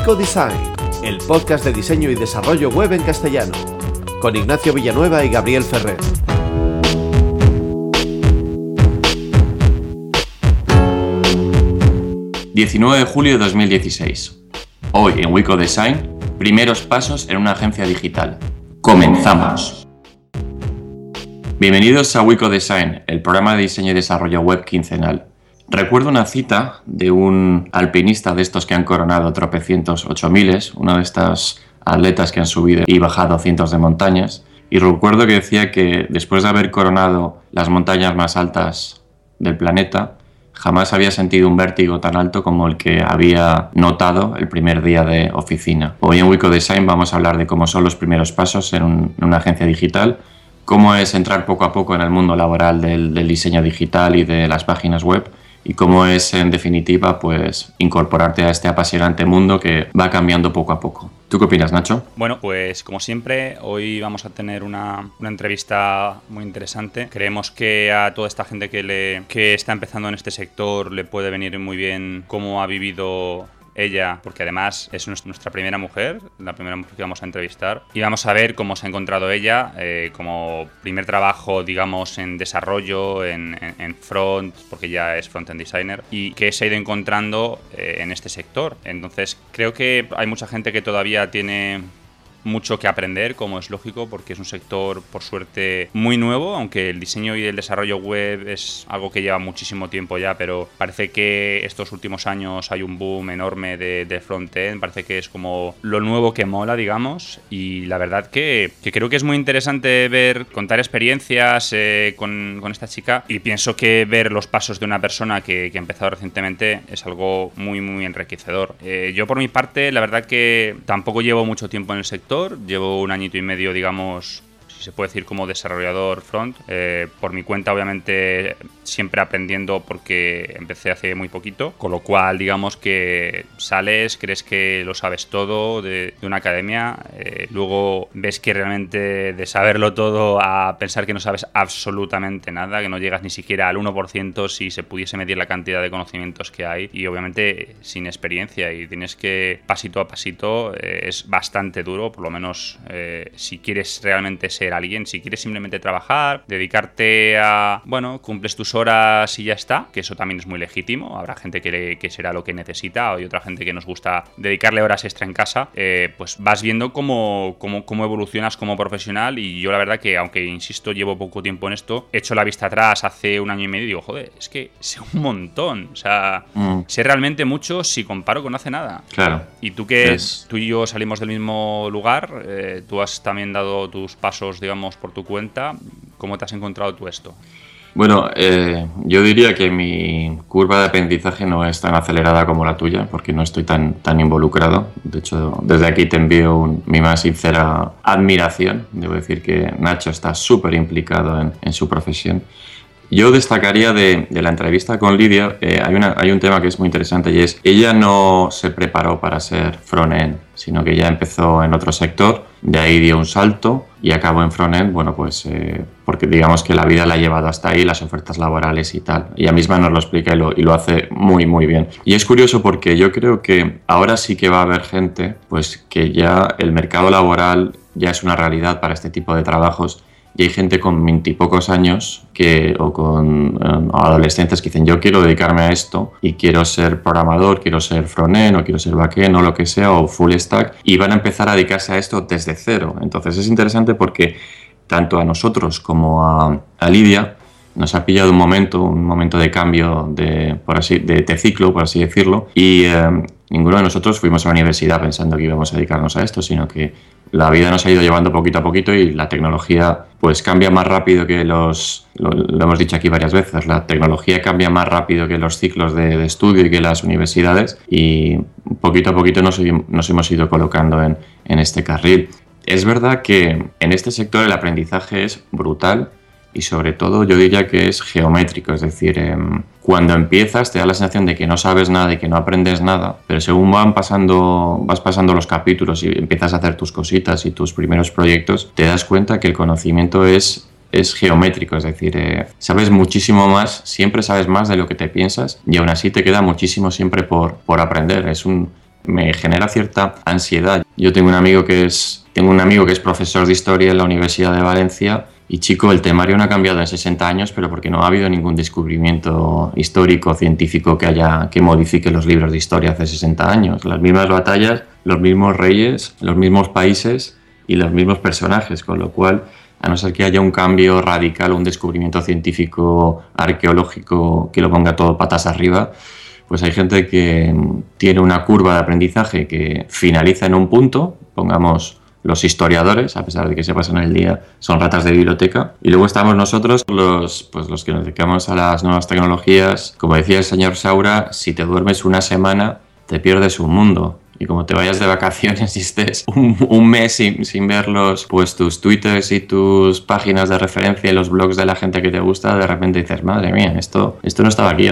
Wico Design, el podcast de diseño y desarrollo web en castellano, con Ignacio Villanueva y Gabriel Ferrer. ...19 de julio de 2016. Hoy en Wico Design, primeros pasos en una agencia digital. ¡Comenzamos! Bienvenidos a Wico Design, el programa de diseño y desarrollo web quincenal. Recuerdo una cita de un alpinista de estos que han coronado tropecientos 8000, uno de estas atletas que han subido y bajado cientos de montañas, y recuerdo que decía que después de haber coronado las montañas más altas del planeta, jamás había sentido un vértigo tan alto como el que había notado el primer día de oficina. Hoy en Wico Design vamos a hablar de cómo son los primeros pasos en una agencia digital, cómo es entrar poco a poco en el mundo laboral del diseño digital y de las páginas web, y cómo es, en definitiva, pues incorporarte a este apasionante mundo que va cambiando poco a poco. ¿Tú qué opinas, Nacho? Bueno, pues como siempre, hoy vamos a tener una entrevista muy interesante. Creemos que a toda esta gente que está empezando en este sector le puede venir muy bien cómo ha vivido ella, porque además es nuestra primera mujer, la primera mujer que vamos a entrevistar, y vamos a ver cómo se ha encontrado ella como primer trabajo, digamos, en desarrollo, en front, porque ella es front-end designer, y qué se ha ido encontrando en este sector. Entonces creo que hay mucha gente que todavía tiene mucho que aprender, como es lógico, porque es un sector, por suerte, muy nuevo, aunque el diseño y el desarrollo web es algo que lleva muchísimo tiempo ya, pero parece que estos últimos años hay un boom enorme de front-end, parece que es como lo nuevo que mola, digamos, y la verdad que creo que es muy interesante contar experiencias con esta chica, y pienso que ver los pasos de una persona que ha empezado recientemente es algo muy, muy enriquecedor. Yo, por mi parte, la verdad que tampoco llevo mucho tiempo en el sector. Llevo un añito y medio, digamos, si se puede decir, como desarrollador front. Por mi cuenta, obviamente, siempre aprendiendo, porque empecé hace muy poquito. Con lo cual, digamos que sales, crees que lo sabes todo de una academia. Luego ves que realmente de saberlo todo a pensar que no sabes absolutamente nada, que no llegas ni siquiera al 1% si se pudiese medir la cantidad de conocimientos que hay. Y obviamente sin experiencia, y tienes que, pasito a pasito, es bastante duro, por lo menos si quieres realmente ser alguien, si quieres simplemente trabajar, dedicarte a, bueno, cumples tus horas y ya está, que eso también es muy legítimo. Habrá gente que será lo que necesita, hay otra gente que nos gusta dedicarle horas extra en casa. Pues vas viendo cómo evolucionas como profesional, y yo la verdad que, aunque insisto, llevo poco tiempo en esto, he hecho la vista atrás hace un año y medio y digo, joder, es que sé un montón, o sea, sé realmente mucho si comparo con hace nada. Claro. Y tú tú y yo salimos del mismo lugar, tú has también dado tus pasos, digamos, por tu cuenta. ¿Cómo te has encontrado tú esto? Bueno, yo diría que mi curva de aprendizaje no es tan acelerada como la tuya, porque no estoy tan involucrado. De hecho, desde aquí te envío mi más sincera admiración. Debo decir que Nacho está súper implicado en su profesión. Yo destacaría de la entrevista con Lidia, hay un tema que es muy interesante, y es, ella no se preparó para ser front-end, sino que ella empezó en otro sector, de ahí dio un salto y acabó en front-end, bueno, pues porque digamos que la vida la ha llevado hasta ahí, las ofertas laborales y tal. Ella misma nos lo explica y lo hace muy, muy bien. Y es curioso porque yo creo que ahora sí que va a haber gente, pues que ya el mercado laboral ya es una realidad para este tipo de trabajos. Y hay gente con 20 y pocos años o con adolescentes que dicen, yo quiero dedicarme a esto y quiero ser programador, quiero ser frontend o quiero ser backend o lo que sea, o full stack, y van a empezar a dedicarse a esto desde cero. Entonces es interesante porque tanto a nosotros como a Lidia nos ha pillado un momento de cambio de ciclo, por así decirlo, y ninguno de nosotros fuimos a la universidad pensando que íbamos a dedicarnos a esto, sino que la vida nos ha ido llevando poquito a poquito, y la tecnología pues cambia más rápido que lo hemos dicho aquí varias veces, la tecnología cambia más rápido que los ciclos de estudio y que las universidades, y poquito a poquito nos hemos ido colocando en este carril. Es verdad que en este sector el aprendizaje es brutal, y sobre todo yo diría que es geométrico, es decir, cuando empiezas te da la sensación de que no sabes nada y que no aprendes nada, pero según vas pasando los capítulos y empiezas a hacer tus cositas y tus primeros proyectos, te das cuenta que el conocimiento es geométrico, es decir, sabes muchísimo más, siempre sabes más de lo que te piensas, y aún así te queda muchísimo siempre por aprender. me genera cierta ansiedad. Yo tengo un amigo que es profesor de historia en la Universidad de Valencia y, chico, el temario no ha cambiado en 60 años, pero porque no ha habido ningún descubrimiento histórico, científico que modifique los libros de historia hace 60 años. Las mismas batallas, los mismos reyes, los mismos países y los mismos personajes, con lo cual, a no ser que haya un cambio radical, un descubrimiento científico, arqueológico, que lo ponga todo patas arriba, pues hay gente que tiene una curva de aprendizaje que finaliza en un punto, pongamos los historiadores, a pesar de que se pasan el día, son ratas de biblioteca, y luego estamos nosotros, los que nos dedicamos a las nuevas tecnologías. Como decía el señor Saura, si te duermes una semana, te pierdes un mundo. Y como te vayas de vacaciones y estés un mes sin verlos, pues tus twitters y tus páginas de referencia y los blogs de la gente que te gusta, de repente dices, madre mía, esto no estaba aquí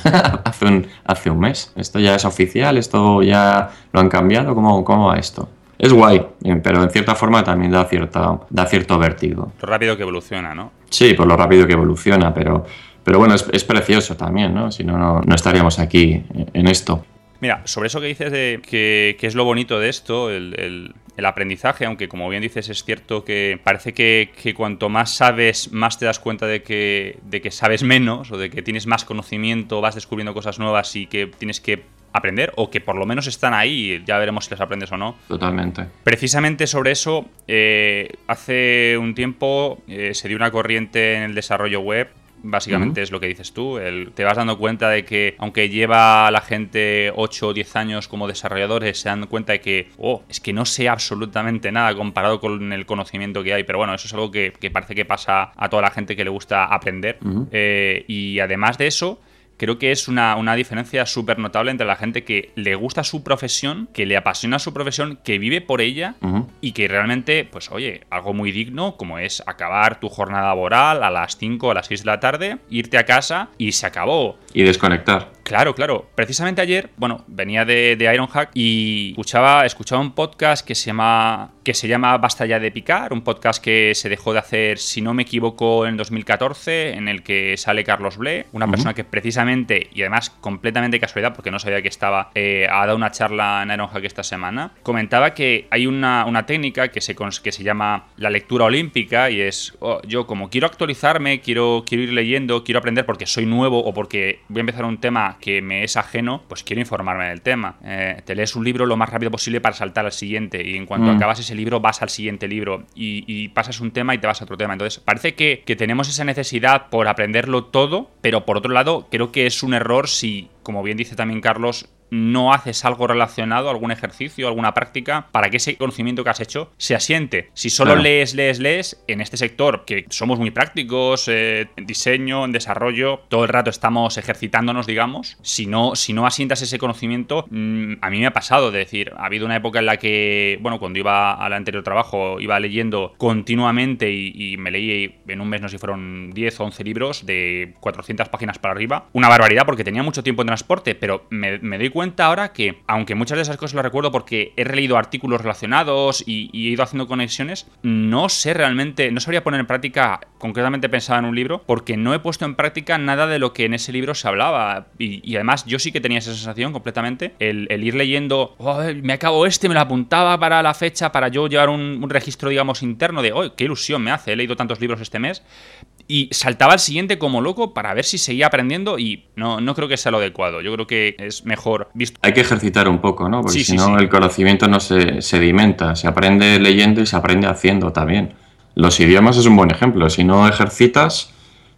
hace un mes. Esto ya es oficial, esto ya lo han cambiado, ¿cómo va esto? Es guay, pero en cierta forma también da cierto vértigo. Lo rápido que evoluciona, ¿no? Sí, por lo rápido que evoluciona, pero bueno, es precioso también, ¿no? Si no estaríamos aquí en esto. Mira, sobre eso que dices de que es lo bonito de esto, el aprendizaje, aunque como bien dices es cierto que parece que cuanto más sabes, más te das cuenta de que sabes menos o de que tienes más conocimiento, vas descubriendo cosas nuevas y que tienes que aprender o que por lo menos están ahí, ya veremos si las aprendes o no. Totalmente. Precisamente sobre eso, hace un tiempo se dio una corriente en el desarrollo web. Básicamente es lo que dices tú, te vas dando cuenta de que aunque lleva la gente 8 o 10 años como desarrolladores, se dan cuenta de que es que no sé absolutamente nada comparado con el conocimiento que hay, pero bueno, eso es algo que parece que pasa a toda la gente que le gusta aprender. Y además de eso, creo que es una diferencia súper notable entre la gente que le gusta su profesión, que le apasiona su profesión, que vive por ella y que realmente, pues oye, algo muy digno como es acabar tu jornada laboral a las 5 o a las 6 de la tarde, irte a casa y se acabó. Y desconectar. Claro. Precisamente ayer, venía de Ironhack y escuchaba un podcast que se llama Basta ya de picar, un podcast que se dejó de hacer, si no me equivoco, en 2014, en el que sale Carlos Ble, una persona que precisamente, y además completamente casualidad, porque no sabía que ha dado una charla en Ironhack esta semana, comentaba que hay una técnica que se llama la lectura olímpica y es, yo como quiero actualizarme, quiero ir leyendo, quiero aprender porque soy nuevo o porque voy a empezar un tema que me es ajeno, pues quiero informarme del tema. Te lees un libro lo más rápido posible para saltar al siguiente y en cuanto acabas ese libro vas al siguiente libro y pasas un tema y te vas a otro tema. Entonces parece que tenemos esa necesidad por aprenderlo todo, pero por otro lado creo que es un error si, como bien dice también Carlos, no haces algo relacionado, algún ejercicio, alguna práctica, para que ese conocimiento que has hecho se asiente. Si solo lees, en este sector, que somos muy prácticos, en diseño, en desarrollo, todo el rato estamos ejercitándonos, digamos, si no asientas ese conocimiento, a mí me ha pasado de decir, ha habido una época en la que, cuando iba al anterior trabajo, iba leyendo continuamente y me leí en un mes, no sé si fueron 10 o 11 libros de 400 páginas para arriba. Una barbaridad porque tenía mucho tiempo en transporte, pero me doy cuenta ahora que, aunque muchas de esas cosas lo recuerdo porque he releído artículos relacionados y he ido haciendo conexiones, no sabría poner en práctica concretamente pensado en un libro porque no he puesto en práctica nada de lo que en ese libro se hablaba y además yo sí que tenía esa sensación completamente, el ir leyendo, me acabo me lo apuntaba para la fecha para yo llevar un registro, digamos, interno de, qué ilusión me hace, he leído tantos libros este mes. Y saltaba al siguiente como loco para ver si seguía aprendiendo y no creo que sea lo adecuado. Yo creo que es mejor visto. Hay que ejercitar un poco, ¿no? Porque si no sí. El conocimiento no se sedimenta. Se aprende leyendo y se aprende haciendo también. Los idiomas es un buen ejemplo. Si no ejercitas,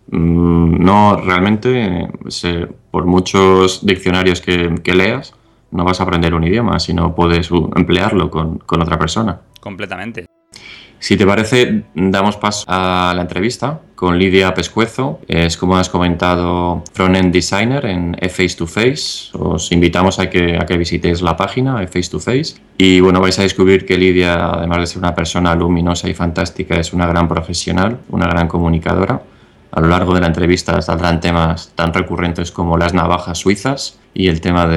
no realmente, por muchos diccionarios que leas, no vas a aprender un idioma si no puedes emplearlo con otra persona. Completamente. Si te parece, damos paso a la entrevista con Lidia Pescuezo. Es, como has comentado, front-end designer en Face to Face. Os invitamos a que visitéis la página Face to Face. Y vais a descubrir que Lidia, además de ser una persona luminosa y fantástica, es una gran profesional, una gran comunicadora. A lo largo de la entrevista saldrán temas tan recurrentes como las navajas suizas y el tema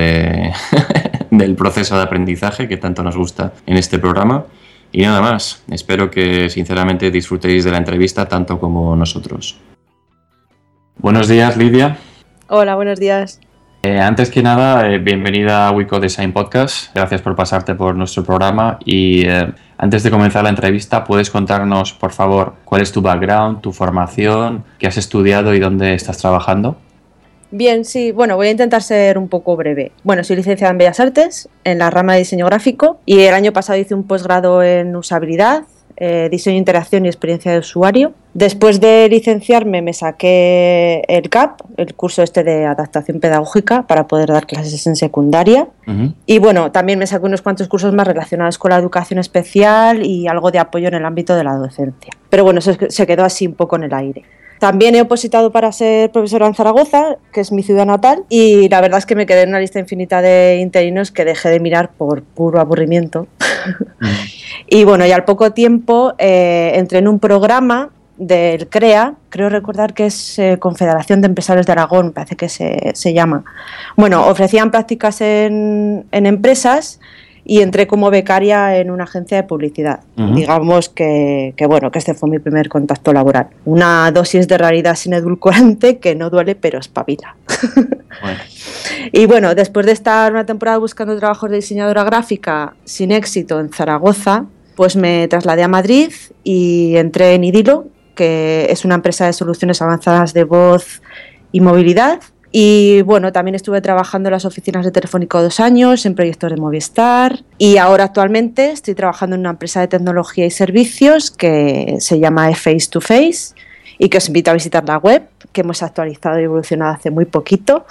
del proceso de aprendizaje que tanto nos gusta en este programa. Y nada más, espero que sinceramente disfrutéis de la entrevista tanto como nosotros. Buenos días, Lidia. Hola, buenos días. Antes que nada, bienvenida a Wiko Design Podcast. Gracias por pasarte por nuestro programa y antes de comenzar la entrevista, ¿puedes contarnos, por favor, cuál es tu background, tu formación, qué has estudiado y dónde estás trabajando? Bien, sí, bueno, voy a intentar ser un poco breve. Bueno, soy licenciada en Bellas Artes, en la rama de diseño gráfico, y el año pasado hice un posgrado en usabilidad, diseño de interacción y experiencia de usuario. Después de licenciarme me saqué el CAP, el curso de adaptación pedagógica, para poder dar clases en secundaria. Uh-huh. Y bueno, también me saqué unos cuantos cursos más relacionados con la educación especial y algo de apoyo en el ámbito de la docencia. Pero bueno, eso se quedó así un poco en el aire. También he opositado para ser profesora en Zaragoza, que es mi ciudad natal, y la verdad es que me quedé en una lista infinita de interinos que dejé de mirar por puro aburrimiento. Y bueno, y al poco tiempo entré en un programa del CREA, creo recordar que es Confederación de Empresarios de Aragón, parece que se llama. Bueno, ofrecían prácticas en empresas y entré como becaria en una agencia de publicidad. Uh-huh. Digamos que bueno, que este fue mi primer contacto laboral. Una dosis de realidad sin edulcorante que no duele pero espabila. Bueno. Y bueno, después de estar una temporada buscando trabajos de diseñadora gráfica sin éxito en Zaragoza, pues me trasladé a Madrid y entré en Idilo, que es una empresa de soluciones avanzadas de voz y movilidad. Y bueno, también estuve trabajando en las oficinas de Telefónica 2 años, en proyectos de Movistar, y ahora actualmente estoy trabajando en una empresa de tecnología y servicios que se llama Face to Face y que os invito a visitar la web, que hemos actualizado y evolucionado hace muy poquito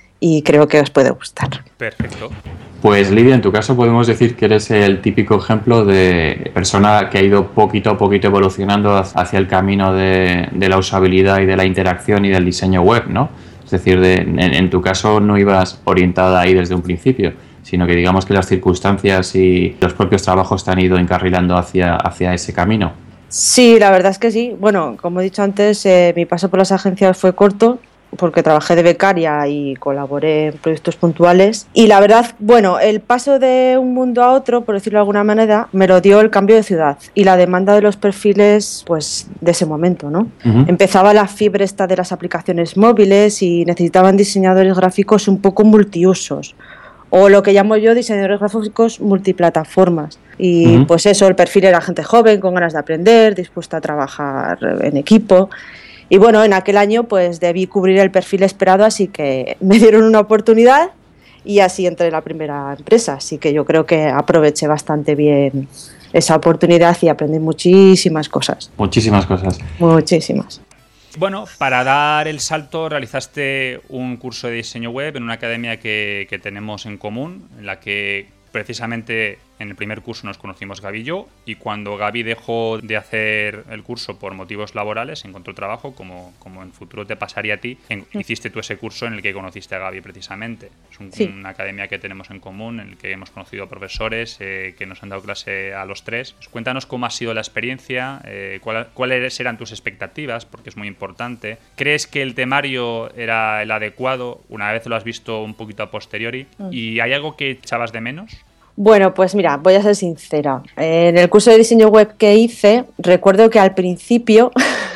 y creo que os puede gustar. Perfecto. Pues Lidia, en tu caso podemos decir que eres el típico ejemplo de persona que ha ido poquito a poquito evolucionando hacia el camino de la usabilidad y de la interacción y del diseño web, ¿no? Es decir, en tu caso no ibas orientada ahí desde un principio, sino que digamos que las circunstancias y los propios trabajos te han ido encarrilando hacia ese camino. Sí, la verdad es que sí. Bueno, como he dicho antes, mi paso por las agencias fue corto, porque trabajé de becaria y colaboré en proyectos puntuales. Y la verdad, bueno, el paso de un mundo a otro, por decirlo de alguna manera, me lo dio el cambio de ciudad y la demanda de los perfiles, pues, de ese momento, ¿no? Uh-huh. Empezaba la fiebre esta de las aplicaciones móviles y necesitaban diseñadores gráficos un poco multiusos, o lo que llamo yo diseñadores gráficos multiplataformas. Y uh-huh. Pues eso, el perfil era gente joven, con ganas de aprender, dispuesta a trabajar en equipo. Y bueno, en aquel año pues debí cubrir el perfil esperado, así que me dieron una oportunidad y así entré en la primera empresa. Así que yo creo que aproveché bastante bien esa oportunidad y aprendí muchísimas cosas. Muchísimas cosas. Muchísimas. Bueno, para dar el salto realizaste un curso de diseño web en una academia que tenemos en común, en la que precisamente en el primer curso nos conocimos Gaby y yo, y cuando Gaby dejó de hacer el curso por motivos laborales, encontró trabajo, como en futuro te pasaría a ti, hiciste tú ese curso en el que conociste a Gaby precisamente. Es una academia que tenemos en común, en el que hemos conocido a profesores que nos han dado clase a los tres. Cuéntanos cómo ha sido la experiencia, cuáles eran tus expectativas, porque es muy importante. ¿Crees que el temario era el adecuado una vez lo has visto un poquito a posteriori? ¿Y hay algo que echabas de menos? Bueno, pues mira, voy a ser sincera. En el curso de diseño web que hice, recuerdo que al principio,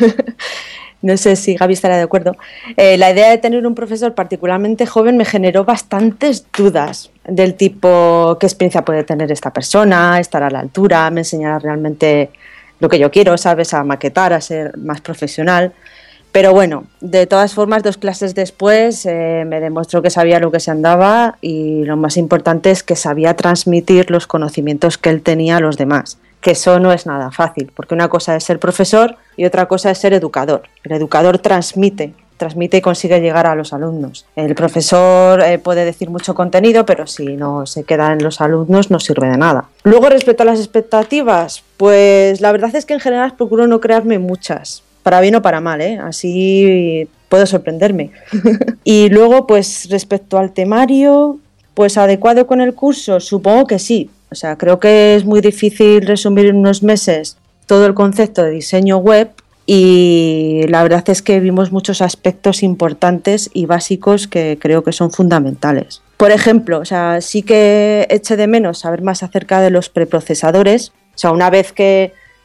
no sé si Gaby estará de acuerdo, la idea de tener un profesor particularmente joven me generó bastantes dudas del tipo, ¿qué experiencia puede tener esta persona? ¿Estará a la altura? ¿Me enseñará realmente lo que yo quiero? ¿Sabes? A maquetar, a ser más profesional. Pero bueno, de todas formas, 2 clases después me demostró que sabía lo que se andaba y lo más importante es que sabía transmitir los conocimientos que él tenía a los demás, que eso no es nada fácil, porque una cosa es ser profesor y otra cosa es ser educador. El educador transmite y consigue llegar a los alumnos. El profesor puede decir mucho contenido, pero si no se queda en los alumnos no sirve de nada. Luego, respecto a las expectativas, pues la verdad es que en general procuro no crearme muchas. Para bien o para mal, así puedo sorprenderme. Y luego, pues respecto al temario, pues adecuado con el curso, supongo que sí. O sea, creo que es muy difícil resumir en unos meses todo el concepto de diseño web y la verdad es que vimos muchos aspectos importantes y básicos que creo que son fundamentales. Por ejemplo, o sea, sí que eché de menos saber más acerca de los preprocesadores. O sea, una vez que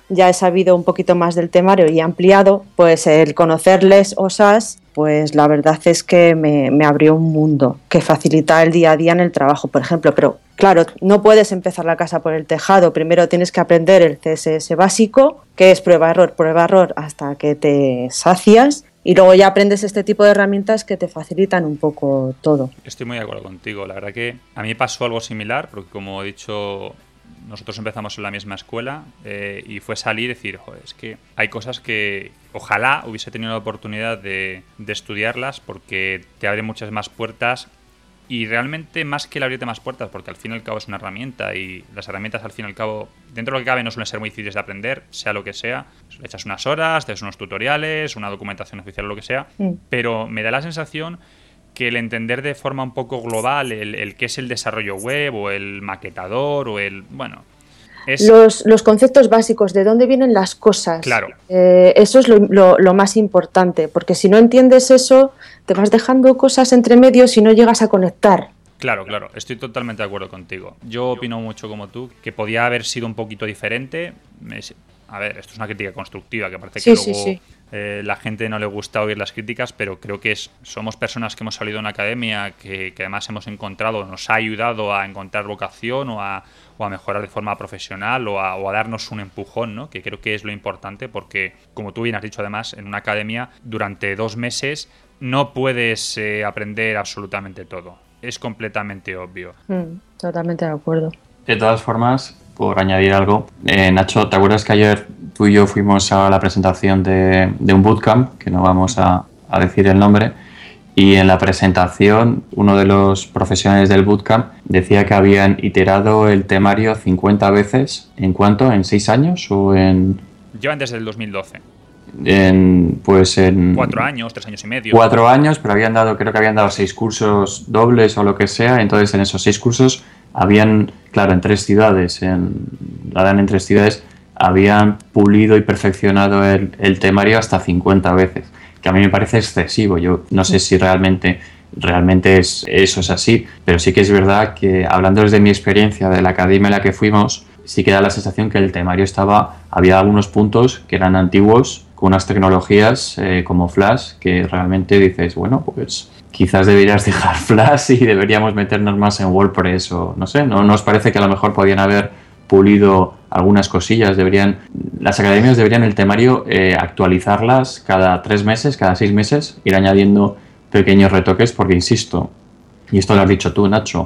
ya he sabido un poquito más del temario y he ampliado, pues el conocerles OSAS, pues la verdad es que me abrió un mundo que facilita el día a día en el trabajo, por ejemplo. Pero claro, no puedes empezar la casa por el tejado. Primero tienes que aprender el CSS básico, que es prueba-error, hasta que te sacias. Y luego ya aprendes este tipo de herramientas que te facilitan un poco todo. Estoy muy de acuerdo contigo. La verdad que a mí pasó algo similar, porque como he dicho, nosotros empezamos en la misma escuela y fue salir y decir, joder, es que hay cosas que ojalá hubiese tenido la oportunidad de estudiarlas, porque te abre muchas más puertas. Y realmente más que el abrirte más puertas, porque al fin y al cabo es una herramienta y las herramientas al fin y al cabo, dentro de lo que cabe, no suelen ser muy difíciles de aprender, sea lo que sea. Le echas unas horas, te haces unos tutoriales, una documentación oficial o lo que sea, pero me da la sensación que el entender de forma un poco global el qué es el desarrollo web o el maquetador o el... bueno... Los conceptos básicos, de dónde vienen las cosas. Claro. Eso es lo más importante, porque si no entiendes eso, te vas dejando cosas entre medios y no llegas a conectar. Claro, estoy totalmente de acuerdo contigo. Yo opino mucho como tú, que podía haber sido un poquito diferente. A ver, esto es una crítica constructiva, que parece que luego la gente no le gusta oír las críticas, pero creo que somos personas que hemos salido de una academia que además hemos encontrado, nos ha ayudado a encontrar vocación o a mejorar de forma profesional o a darnos un empujón, ¿no? Que creo que es lo importante, porque, como tú bien has dicho además, en una academia durante 2 meses no puedes aprender absolutamente todo. Es completamente obvio. Totalmente de acuerdo. De todas formas, por añadir algo, Nacho, ¿te acuerdas que ayer tú y yo fuimos a la presentación de un bootcamp, que no vamos a decir el nombre, y en la presentación uno de los profesionales del bootcamp decía que habían iterado el temario 50 veces? ¿En cuánto? ¿En 6 años o en...? Llevan desde el 2012. En 4 años, 3 años y medio. 4 años, pero creo que habían dado 6 cursos dobles o lo que sea. Entonces, en esos 6 cursos habían, claro, en 3 ciudades, en 3 ciudades, habían pulido y perfeccionado el temario hasta 50 veces, que a mí me parece excesivo. Yo no sé si realmente eso es así, pero sí que es verdad que, hablando desde mi experiencia de la academia en la que fuimos, sí que da la sensación que el temario había algunos puntos que eran antiguos, con unas tecnologías como Flash, que realmente dices, bueno, pues quizás deberías dejar Flash y deberíamos meternos más en WordPress o no sé, ¿no os parece que a lo mejor podían haber pulido algunas cosillas? Las academias deberían el temario actualizarlas cada 3 meses, cada 6 meses, ir añadiendo pequeños retoques, porque insisto, y esto lo has dicho tú, Nacho,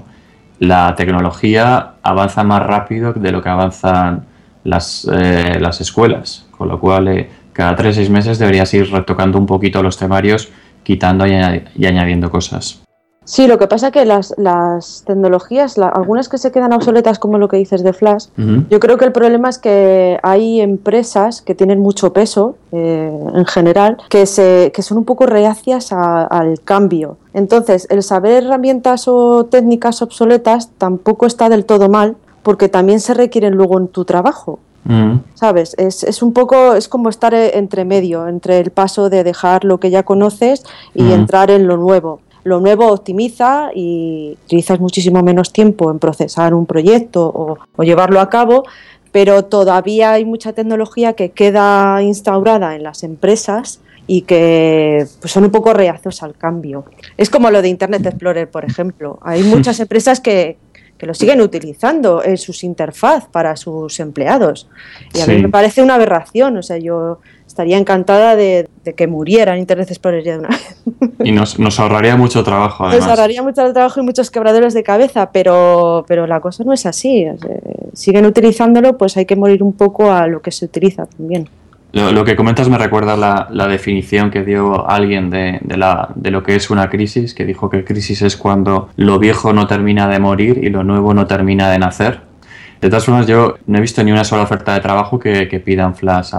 la tecnología avanza más rápido de lo que avanzan las escuelas, con lo cual cada 3-6 meses deberías ir retocando un poquito los temarios, quitando y añadiendo cosas. Sí, lo que pasa es que las tecnologías, algunas que se quedan obsoletas, como lo que dices de Flash, yo creo que el problema es que hay empresas que tienen mucho peso en general, que son un poco reacias al cambio. Entonces, el saber herramientas o técnicas obsoletas tampoco está del todo mal, porque también se requieren luego en tu trabajo. ¿Sabes? Es un poco, es como estar entre medio, entre el paso de dejar lo que ya conoces y entrar en lo nuevo. Lo nuevo optimiza y utilizas muchísimo menos tiempo en procesar un proyecto o llevarlo a cabo, pero todavía hay mucha tecnología que queda instaurada en las empresas y que pues, son un poco reacios al cambio. Es como lo de Internet Explorer, por ejemplo. Hay muchas empresas que lo siguen utilizando en sus interfaz para sus empleados. Y a mí me parece una aberración. O sea, yo estaría encantada de que muriera Internet Explorer ya de una vez. Y nos ahorraría mucho trabajo, además. Nos ahorraría mucho trabajo y muchos quebradores de cabeza, pero la cosa no es así. O sea, siguen utilizándolo, pues hay que morir un poco a lo que se utiliza también. Lo que comentas me recuerda la definición que dio alguien de lo que es una crisis, que dijo que crisis es cuando lo viejo no termina de morir y lo nuevo no termina de nacer. De todas formas, yo no he visto ni una sola oferta de trabajo que pidan Flash a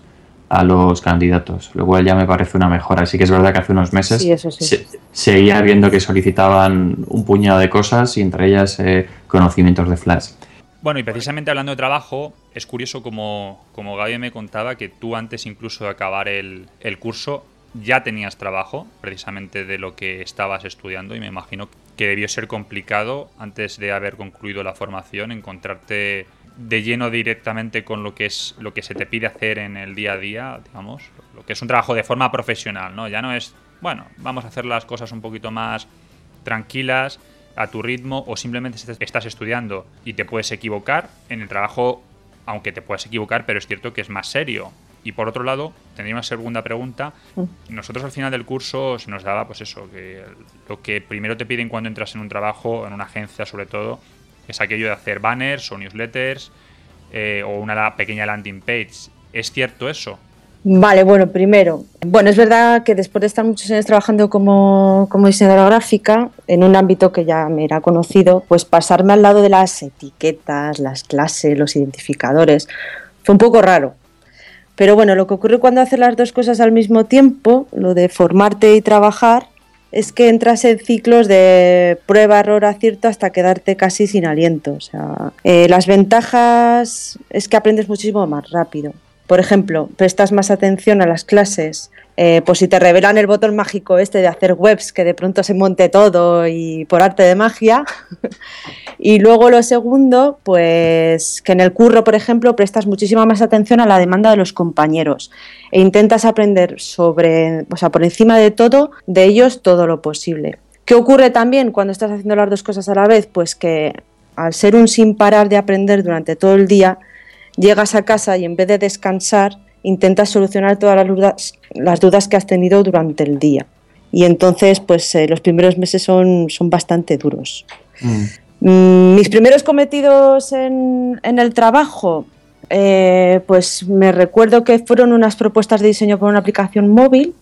los candidatos, lo cual ya me parece una mejora. Sí que es verdad que hace unos meses seguía viendo que solicitaban un puñado de cosas y entre ellas conocimientos de Flash. Bueno, y precisamente hablando de trabajo, es curioso como Gaby me contaba que tú antes incluso de acabar el curso ya tenías trabajo, precisamente de lo que estabas estudiando, y me imagino que debió ser complicado antes de haber concluido la formación encontrarte de lleno directamente con lo que se te pide hacer en el día a día, digamos, lo que es un trabajo de forma profesional, ¿no? Ya no es, bueno, vamos a hacer las cosas un poquito más tranquilas, a tu ritmo, o simplemente estás estudiando y te puedes equivocar en el trabajo, aunque te puedas equivocar, pero es cierto que es más serio. Y por otro lado, tendría una segunda pregunta. Nosotros al final del curso se nos daba, pues eso, que lo que primero te piden cuando entras en un trabajo, en una agencia sobre todo, es aquello de hacer banners o newsletters o una pequeña landing page. ¿Es cierto eso? Vale, bueno, primero, es verdad que después de estar muchos años trabajando como diseñadora gráfica, en un ámbito que ya me era conocido, pues pasarme al lado de las etiquetas, las clases, los identificadores, fue un poco raro. Pero bueno, lo que ocurre cuando haces las dos cosas al mismo tiempo, lo de formarte y trabajar, es que entras en ciclos de prueba, error, acierto hasta quedarte casi sin aliento. O sea, las ventajas es que aprendes muchísimo más rápido. Por ejemplo, prestas más atención a las clases, pues si te revelan el botón mágico este de hacer webs, que de pronto se monte todo y por arte de magia. Y luego lo segundo, pues que en el curro, por ejemplo, prestas muchísima más atención a la demanda de los compañeros e intentas aprender por encima de todo, de ellos todo lo posible. ¿Qué ocurre también cuando estás haciendo las dos cosas a la vez? Pues que al ser un sin parar de aprender durante todo el día, llegas a casa y en vez de descansar, intentas solucionar todas las dudas que has tenido durante el día. Y entonces, pues los primeros meses son bastante duros. Mis primeros cometidos en el trabajo, pues me recuerdo que fueron unas propuestas de diseño para una aplicación móvil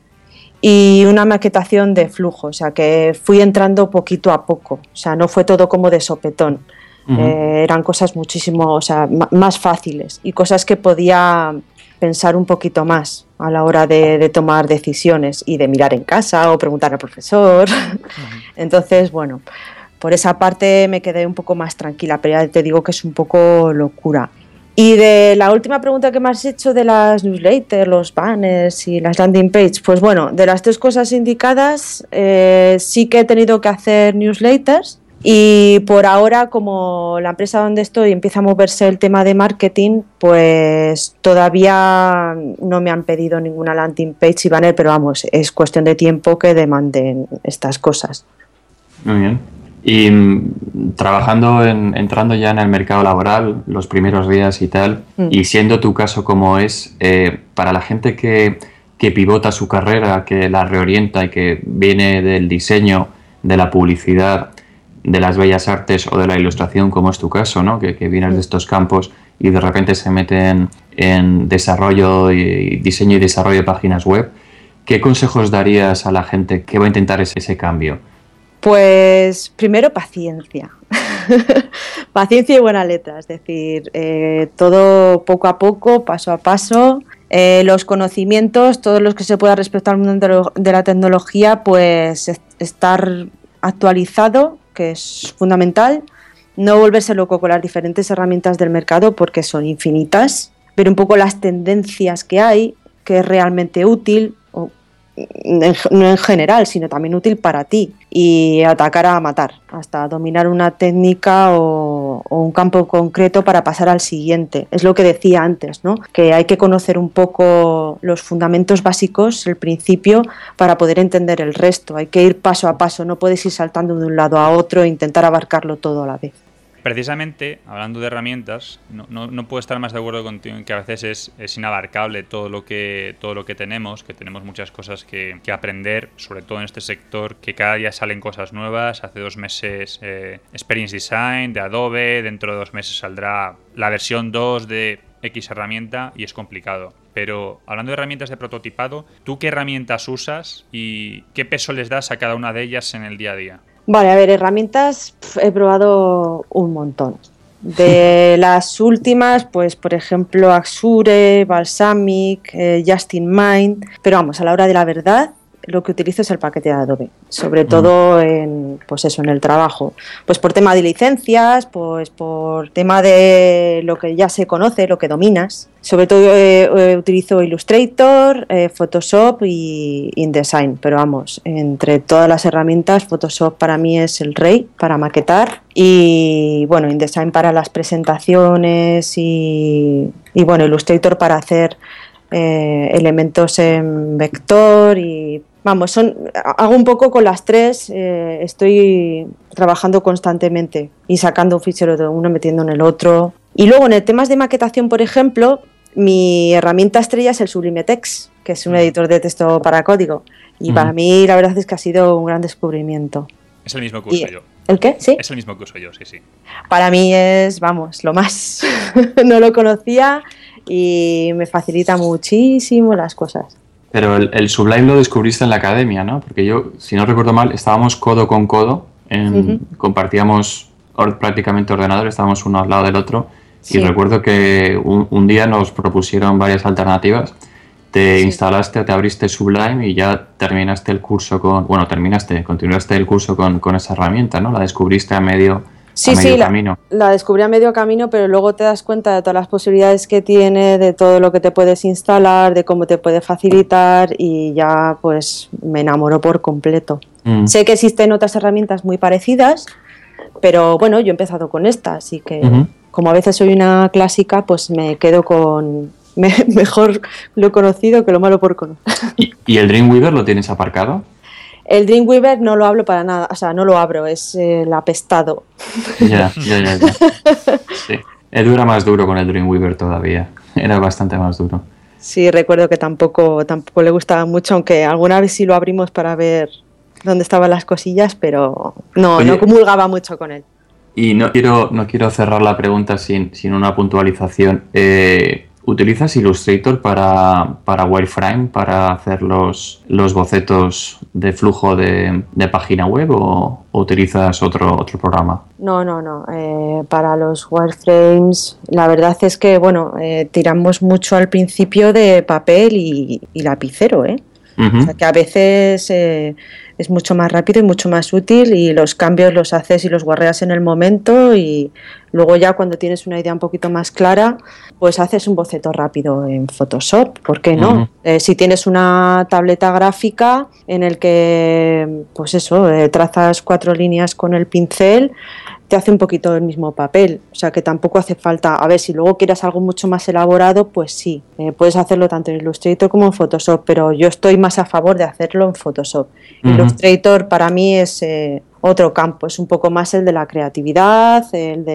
y una maquetación de flujo, o sea que fui entrando poquito a poco, o sea no fue todo como de sopetón. Eran cosas muchísimo, más fáciles y cosas que podía pensar un poquito más a la hora de tomar decisiones y de mirar en casa o preguntar al profesor. Entonces, bueno, por esa parte me quedé un poco más tranquila, pero ya te digo que es un poco locura. Y de la última pregunta que me has hecho de las newsletters, los banners y las landing pages, pues bueno, de las tres cosas indicadas, sí que he tenido que hacer newsletters. Y por ahora, como la empresa donde estoy empieza a moverse el tema de marketing, pues todavía no me han pedido ninguna landing page y banner, pero vamos, es cuestión de tiempo que demanden estas cosas. Muy bien. Y entrando ya en el mercado laboral, los primeros días y tal, y siendo tu caso como es, para la gente que pivota su carrera, que la reorienta y que viene del diseño, de la publicidad, de las bellas artes o de la ilustración, como es tu caso, ¿no? Que vienes de estos campos y de repente se meten en desarrollo y diseño y desarrollo de páginas web, ¿qué consejos darías a la gente que va a intentar ese cambio? Pues primero paciencia, paciencia y buena letra, es decir, todo poco a poco, paso a paso, los conocimientos, todos los que se pueda respecto al mundo de la tecnología, pues estar actualizado, que es fundamental, no volverse loco con las diferentes herramientas del mercado porque son infinitas, ver un poco las tendencias que hay, que es realmente útil, no en general, sino también útil para ti, y atacar a matar, hasta dominar una técnica o un campo concreto para pasar al siguiente. Es lo que decía antes, ¿no? Que hay que conocer un poco los fundamentos básicos, el principio, para poder entender el resto. Hay que ir paso a paso, no puedes ir saltando de un lado a otro e intentar abarcarlo todo a la vez. Precisamente, hablando de herramientas, no puedo estar más de acuerdo contigo en que a veces es inabarcable todo lo que tenemos, que tenemos muchas cosas que aprender, sobre todo en este sector, que cada día salen cosas nuevas. Hace 2 meses Experience Design de Adobe, dentro de 2 meses saldrá la versión 2 de X herramienta y es complicado. Pero hablando de herramientas de prototipado, ¿tú qué herramientas usas y qué peso les das a cada una de ellas en el día a día? Vale, a ver, herramientas he probado un montón. De las últimas, pues por ejemplo Axure, Balsamiq, Just in Mind, pero vamos, a la hora de la verdad, lo que utilizo es el paquete de Adobe, sobre todo en el trabajo. Pues por tema de licencias, pues por tema de lo que ya se conoce, lo que dominas. Sobre todo utilizo Illustrator, Photoshop y InDesign, pero vamos, entre todas las herramientas, Photoshop para mí es el rey para maquetar y bueno, InDesign para las presentaciones y bueno, Illustrator para hacer elementos en vector y vamos, hago un poco con las tres, estoy trabajando constantemente y sacando un fichero de uno, metiendo en el otro. Y luego en el temas de maquetación, por ejemplo, mi herramienta estrella es el Sublime Text, que es un editor de texto para código. Y para mí la verdad es que ha sido un gran descubrimiento. Es el mismo que uso yo. ¿El qué? ¿Sí? Es el mismo que uso yo, sí. Para mí es, vamos, lo más. No lo conocía y me facilita muchísimo las cosas. Pero el Sublime lo descubriste en la academia, ¿no? Porque yo, si no recuerdo mal, estábamos codo con codo, compartíamos prácticamente ordenador, estábamos uno al lado del otro. Sí. Y recuerdo que un día nos propusieron varias alternativas. Te instalaste, te abriste Sublime y ya terminaste el curso continuaste el curso con esa herramienta, ¿no? La descubriste a medio camino. La descubrí a medio camino, pero luego te das cuenta de todas las posibilidades que tiene, de todo lo que te puedes instalar, de cómo te puede facilitar y ya pues me enamoró por completo. Sé que existen otras herramientas muy parecidas, pero bueno, yo he empezado con esta, así que como a veces soy una clásica, pues me quedo con mejor lo conocido que lo malo por conocer. ¿Y el Dreamweaver lo tienes aparcado? El Dreamweaver no lo hablo para nada, o sea, no lo abro, es el apestado. Ya. Sí. Edu era más duro con el Dreamweaver todavía, era bastante más duro. Sí, recuerdo que tampoco le gustaba mucho, aunque alguna vez sí lo abrimos para ver dónde estaban las cosillas, pero no comulgaba mucho con él. Y no quiero cerrar la pregunta sin una puntualización. ¿Utilizas Illustrator para wireframe, para hacer los bocetos de flujo de página web o utilizas otro programa? No. Para los wireframes, la verdad es que tiramos mucho al principio de papel y lapicero, O sea que a veces es mucho más rápido y mucho más útil y los cambios los haces y los guarreas en el momento y luego ya cuando tienes una idea un poquito más clara pues haces un boceto rápido en Photoshop, ¿por qué no? Si tienes una tableta gráfica en el que trazas 4 líneas con el pincel, te hace un poquito el mismo papel, o sea que tampoco hace falta, a ver, si luego quieres algo mucho más elaborado, pues sí, puedes hacerlo tanto en Illustrator como en Photoshop, pero yo estoy más a favor de hacerlo en Photoshop. Illustrator para mí es otro campo, es un poco más el de la creatividad,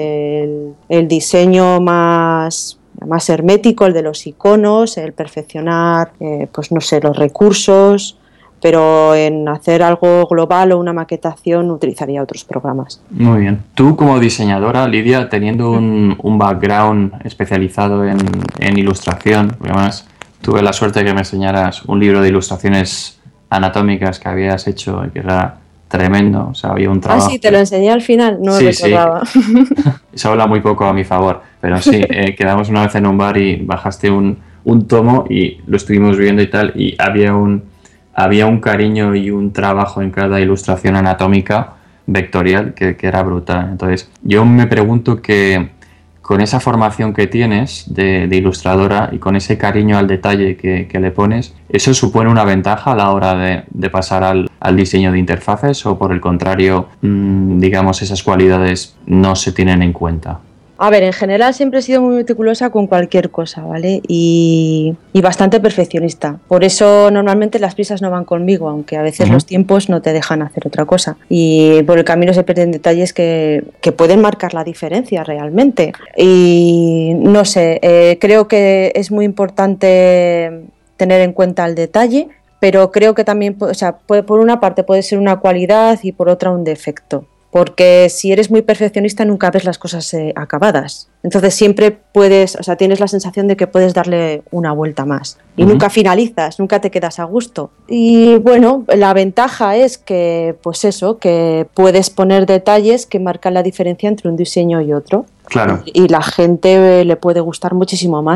el diseño más hermético, el de los iconos, el perfeccionar, los recursos. Pero en hacer algo global o una maquetación utilizaría otros programas. Muy bien. Tú como diseñadora, Lidia, teniendo un background especializado en ilustración, además tuve la suerte de que me enseñaras un libro de ilustraciones anatómicas que habías hecho y que era tremendo, o sea, había un trabajo... Ah, sí, te lo enseñé al final, no lo recordaba. Sí. Eso habla muy poco a mi favor, pero sí, quedamos una vez en un bar y bajaste un tomo y lo estuvimos viendo y tal, y había un cariño y un trabajo en cada ilustración anatómica vectorial que era brutal. Entonces, yo me pregunto que con esa formación que tienes de ilustradora y con ese cariño al detalle que le pones, ¿eso supone una ventaja a la hora de pasar al diseño de interfaces o por el contrario, digamos, esas cualidades no se tienen en cuenta? A ver, en general siempre he sido muy meticulosa con cualquier cosa, ¿vale? Y bastante perfeccionista. Por eso normalmente las prisas no van conmigo, aunque a veces los tiempos no te dejan hacer otra cosa. Y por el camino se pierden detalles que pueden marcar la diferencia realmente. Y no sé, creo que es muy importante tener en cuenta el detalle, pero creo que también, por una parte puede ser una cualidad y por otra un defecto. Porque si eres muy perfeccionista nunca ves las cosas acabadas. Entonces siempre tienes la sensación de que puedes darle una vuelta más. Y nunca finalizas, nunca te quedas a gusto. Y bueno, la ventaja es que, que puedes poner detalles que marcan la diferencia entre un diseño y otro. Claro. Y la gente le puede gustar muchísimo más.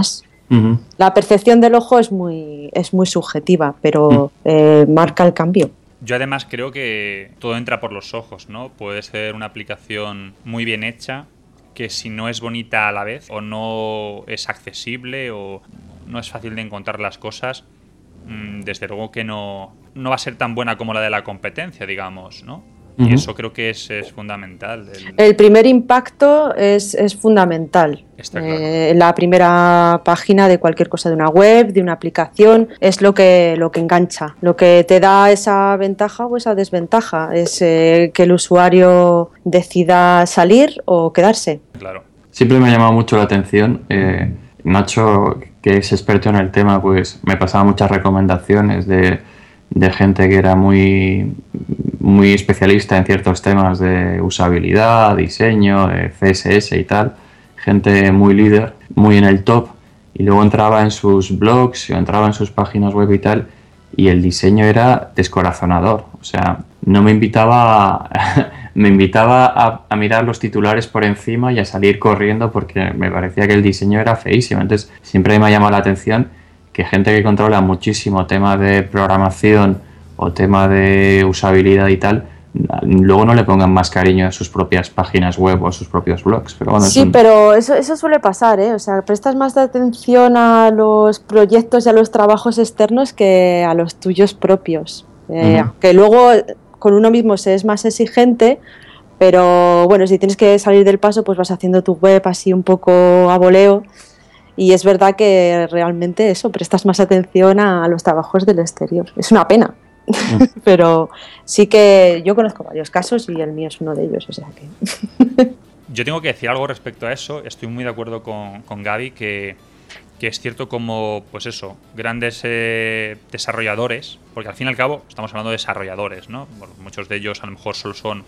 Ujú. La percepción del ojo es muy subjetiva, pero marca el cambio. Yo además creo que todo entra por los ojos, ¿no? Puede ser una aplicación muy bien hecha, que si no es bonita a la vez, o no es accesible, o no es fácil de encontrar las cosas, desde luego que no va a ser tan buena como la de la competencia, digamos, ¿no? Y Ujú. eso creo que es fundamental. El primer impacto es fundamental. Está claro. La primera página de cualquier cosa, de una web, de una aplicación, es lo que engancha. Lo que te da esa ventaja o esa desventaja es que el usuario decida salir o quedarse. Claro. Siempre me ha llamado mucho la atención. Nacho, que es experto en el tema, pues me pasaba muchas recomendaciones de gente que era muy especialista en ciertos temas de usabilidad, diseño, CSS y tal. Gente muy líder, muy en el top. Y luego entraba en sus blogs o entraba en sus páginas web y tal. Y el diseño era descorazonador. O sea, no me invitaba me invitaba a mirar los titulares por encima y a salir corriendo porque me parecía que el diseño era feísimo. Entonces siempre me ha llamado la atención que gente que controla muchísimo tema de programación o tema de usabilidad y tal, luego no le pongan más cariño a sus propias páginas web o a sus propios blogs. Pero bueno, sí, pero eso suele pasar, ¿eh? O sea, prestas más atención a los proyectos y a los trabajos externos que a los tuyos propios. Que luego con uno mismo se es más exigente, pero bueno, si tienes que salir del paso, pues vas haciendo tu web así un poco a voleo. Y es verdad que realmente eso, prestas más atención a los trabajos del exterior. Es una pena. Pero sí que yo conozco varios casos y el mío es uno de ellos, o sea que... Yo tengo que decir algo respecto a eso. Estoy muy de acuerdo con Gaby, que es cierto como, pues eso, grandes desarrolladores, porque al fin y al cabo estamos hablando de desarrolladores, ¿no? Bueno, muchos de ellos a lo mejor solo son,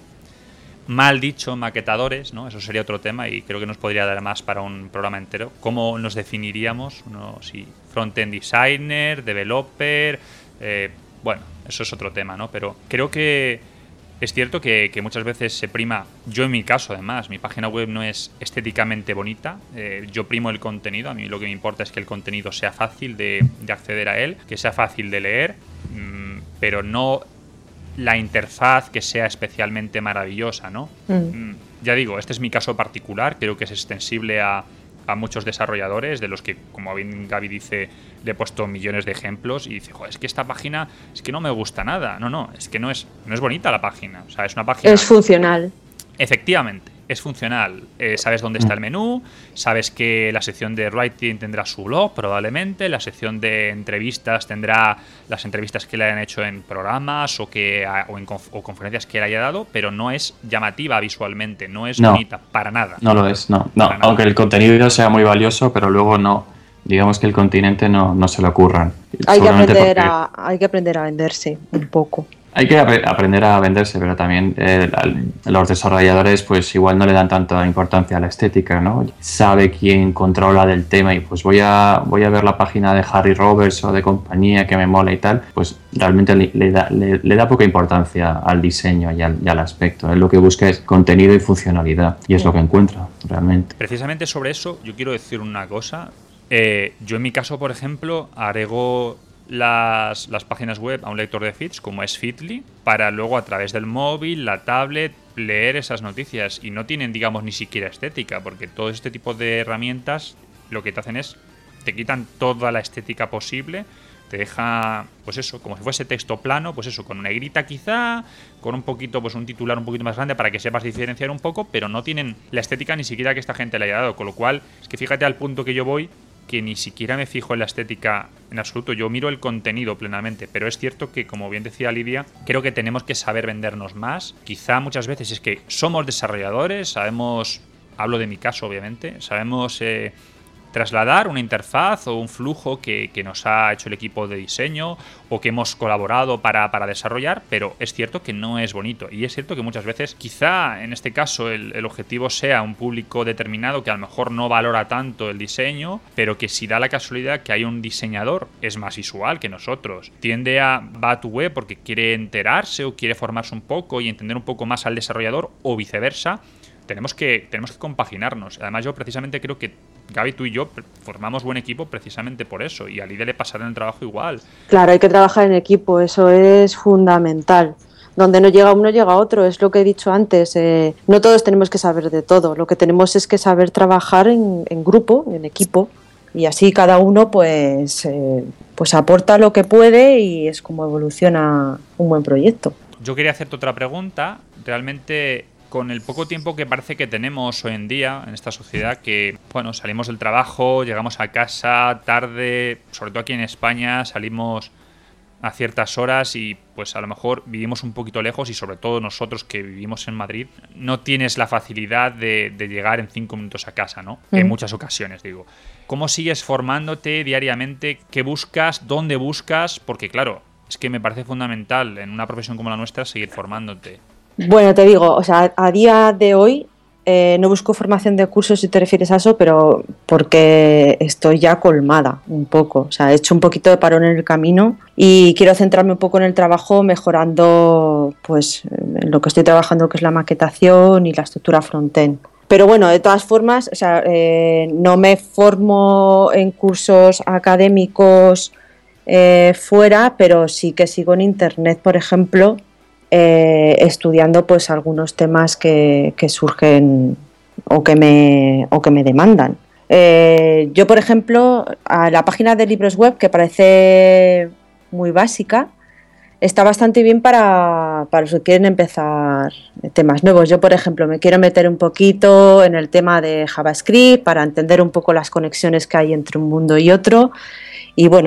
mal dicho, maquetadores, ¿no? Eso sería otro tema y creo que nos podría dar más para un programa entero. ¿Cómo nos definiríamos? Si front-end designer, developer, bueno, eso es otro tema, ¿no? Pero creo que es cierto que muchas veces se prima, yo en mi caso además, mi página web no es estéticamente bonita, yo primo el contenido, a mí lo que me importa es que el contenido sea fácil de acceder a él, que sea fácil de leer, pero no la interfaz que sea especialmente maravillosa, ¿no? Ya digo, este es mi caso particular, creo que es extensible a muchos desarrolladores, de los que, como bien Gaby dice, le he puesto millones de ejemplos y dice, joder, es que esta página es que no me gusta nada. No, es que no es bonita la página. O sea, es una página... Es funcional. Efectivamente, es funcional. Sabes dónde está el menú, sabes que la sección de writing tendrá su blog, probablemente, la sección de entrevistas tendrá las entrevistas que le hayan hecho en programas o conferencias que le haya dado, pero no es llamativa visualmente, no es bonita, para nada. No lo es, no. Aunque el contenido sea muy valioso, pero luego no. Digamos que el continente no se le ocurran. Hay que aprender a venderse un poco. Hay que aprender a venderse, pero también los desarrolladores pues igual no le dan tanta importancia a la estética, ¿no? Sabe quién controla del tema y pues voy a ver la página de Harry Roberts o de compañía que me mola y tal, pues realmente le da poca importancia al diseño y al aspecto. Él lo que busca es contenido y funcionalidad y es lo que encuentra realmente. Precisamente sobre eso yo quiero decir una cosa. Yo en mi caso, por ejemplo, agrego las páginas web a un lector de feeds como es Feedly para luego a través del móvil, la tablet, leer esas noticias y no tienen, digamos, ni siquiera estética, porque todo este tipo de herramientas lo que te hacen es te quitan toda la estética posible, te deja, pues eso, como si fuese texto plano, pues eso, con una negrita quizá, con un poquito, pues un titular un poquito más grande para que sepas diferenciar un poco, pero no tienen la estética ni siquiera que esta gente le haya dado, con lo cual es que fíjate al punto que yo voy, que ni siquiera me fijo en la estética en absoluto, yo miro el contenido plenamente, pero es cierto que, como bien decía Lidia, creo que tenemos que saber vendernos más. Quizá muchas veces es que somos desarrolladores, sabemos, hablo de mi caso obviamente, sabemos trasladar una interfaz o un flujo que nos ha hecho el equipo de diseño o que hemos colaborado para desarrollar, pero es cierto que no es bonito y es cierto que muchas veces quizá en este caso el objetivo sea un público determinado que a lo mejor no valora tanto el diseño, pero que si da la casualidad que hay un diseñador es más visual que nosotros, va a tu web porque quiere enterarse o quiere formarse un poco y entender un poco más al desarrollador o viceversa, tenemos que compaginarnos. Además, yo precisamente creo que Gaby, tú y yo formamos buen equipo precisamente por eso, y a Lidia le pasará en el trabajo igual. Claro, hay que trabajar en equipo, eso es fundamental. Donde no llega uno, llega otro, es lo que he dicho antes. No todos tenemos que saber de todo, lo que tenemos es que saber trabajar en grupo, en equipo, y así cada uno pues aporta lo que puede y es como evoluciona un buen proyecto. Yo quería hacerte otra pregunta. Realmente, con el poco tiempo que parece que tenemos hoy en día en esta sociedad, que bueno, salimos del trabajo, llegamos a casa tarde, sobre todo aquí en España, salimos a ciertas horas y pues a lo mejor vivimos un poquito lejos, y sobre todo nosotros que vivimos en Madrid, no tienes la facilidad de llegar en 5 minutos a casa, ¿no? En muchas ocasiones, digo. ¿Cómo sigues formándote diariamente? ¿Qué buscas? ¿Dónde buscas? Porque claro, es que me parece fundamental en una profesión como la nuestra seguir formándote. Bueno, te digo, o sea, a día de hoy no busco formación de cursos si te refieres a eso, pero porque estoy ya colmada un poco. O sea, he hecho un poquito de parón en el camino y quiero centrarme un poco en el trabajo, mejorando pues en lo que estoy trabajando, que es la maquetación y la estructura front-end. Pero bueno, de todas formas, o sea, no me formo en cursos académicos fuera, pero sí que sigo en internet, por ejemplo, estudiando pues algunos temas que surgen o que me demandan. Yo, por ejemplo, a la página de libros web, que parece muy básica, está bastante bien para los que quieren empezar temas nuevos. Yo, por ejemplo, me quiero meter un poquito en el tema de JavaScript para entender un poco las conexiones que hay entre un mundo y otro. Y bueno,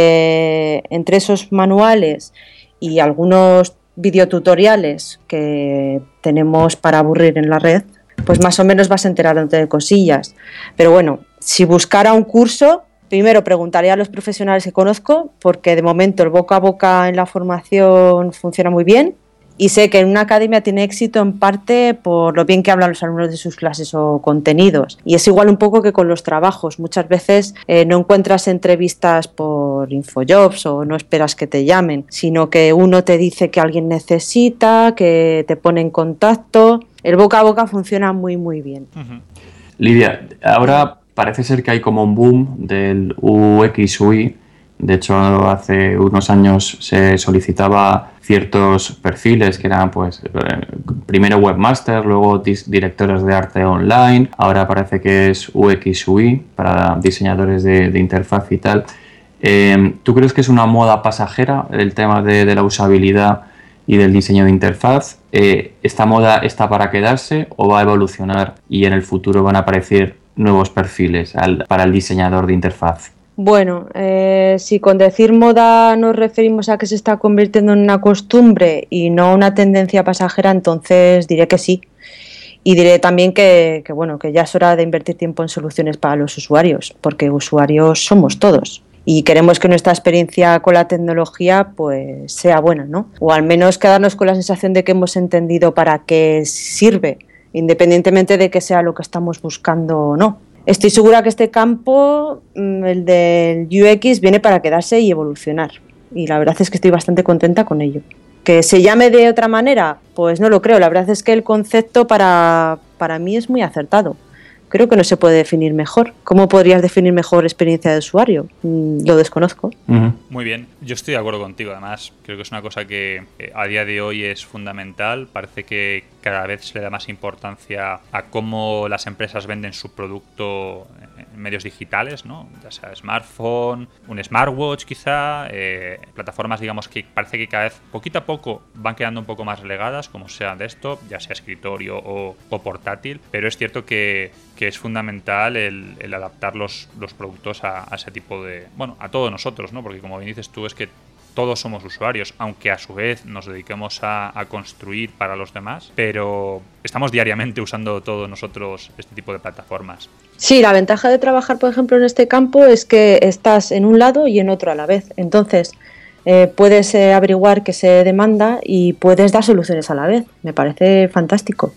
entre esos manuales y algunos videotutoriales que tenemos para aburrir en la red, pues más o menos vas enterándote de cosillas. Pero bueno, si buscara un curso, primero preguntaría a los profesionales que conozco, porque de momento el boca a boca en la formación funciona muy bien, y sé que en una academia tiene éxito en parte por lo bien que hablan los alumnos de sus clases o contenidos. Y es igual un poco que con los trabajos. Muchas veces no encuentras entrevistas por Infojobs o no esperas que te llamen, sino que uno te dice que alguien necesita, que te pone en contacto. El boca a boca funciona muy, muy bien. Lidia, ahora parece ser que hay como un boom del UX UI. De hecho, hace unos años se solicitaba ciertos perfiles que eran, pues, primero webmaster, luego directores de arte online. Ahora parece que es UX UI para diseñadores de interfaz y tal. ¿Tú crees que es una moda pasajera el tema de la usabilidad y del diseño de interfaz? ¿Esta moda está para quedarse o va a evolucionar y en el futuro van a aparecer nuevos perfiles para el diseñador de interfaz? Bueno, si con decir moda nos referimos a que se está convirtiendo en una costumbre y no una tendencia pasajera, entonces diré que sí. Y diré también que ya es hora de invertir tiempo en soluciones para los usuarios, porque usuarios somos todos. Y queremos que nuestra experiencia con la tecnología pues sea buena, ¿no? O al menos quedarnos con la sensación de que hemos entendido para qué sirve, independientemente de que sea lo que estamos buscando o no. Estoy segura que este campo, el del UX, viene para quedarse y evolucionar. Y la verdad es que estoy bastante contenta con ello. ¿Que se llame de otra manera? Pues no lo creo. La verdad es que el concepto para mí es muy acertado. Creo que no se puede definir mejor. ¿Cómo podrías definir mejor experiencia de usuario? Lo desconozco. Muy bien, yo estoy de acuerdo contigo. Además, creo que es una cosa que a día de hoy es fundamental. Parece que cada vez se le da más importancia a cómo las empresas venden su producto en medios digitales, ¿no? Ya sea smartphone, un smartwatch quizá, plataformas, digamos, que parece que cada vez poquito a poco van quedando un poco más relegadas, como sea desktop, ya sea escritorio o portátil, pero es cierto que es fundamental el adaptar los productos a ese tipo de... Bueno, a todos nosotros, ¿no? Porque como bien dices tú, es que todos somos usuarios, aunque a su vez nos dediquemos a construir para los demás, pero estamos diariamente usando todos nosotros este tipo de plataformas. Sí, la ventaja de trabajar, por ejemplo, en este campo es que estás en un lado y en otro a la vez. Entonces, puedes averiguar qué se demanda y puedes dar soluciones a la vez. Me parece fantástico.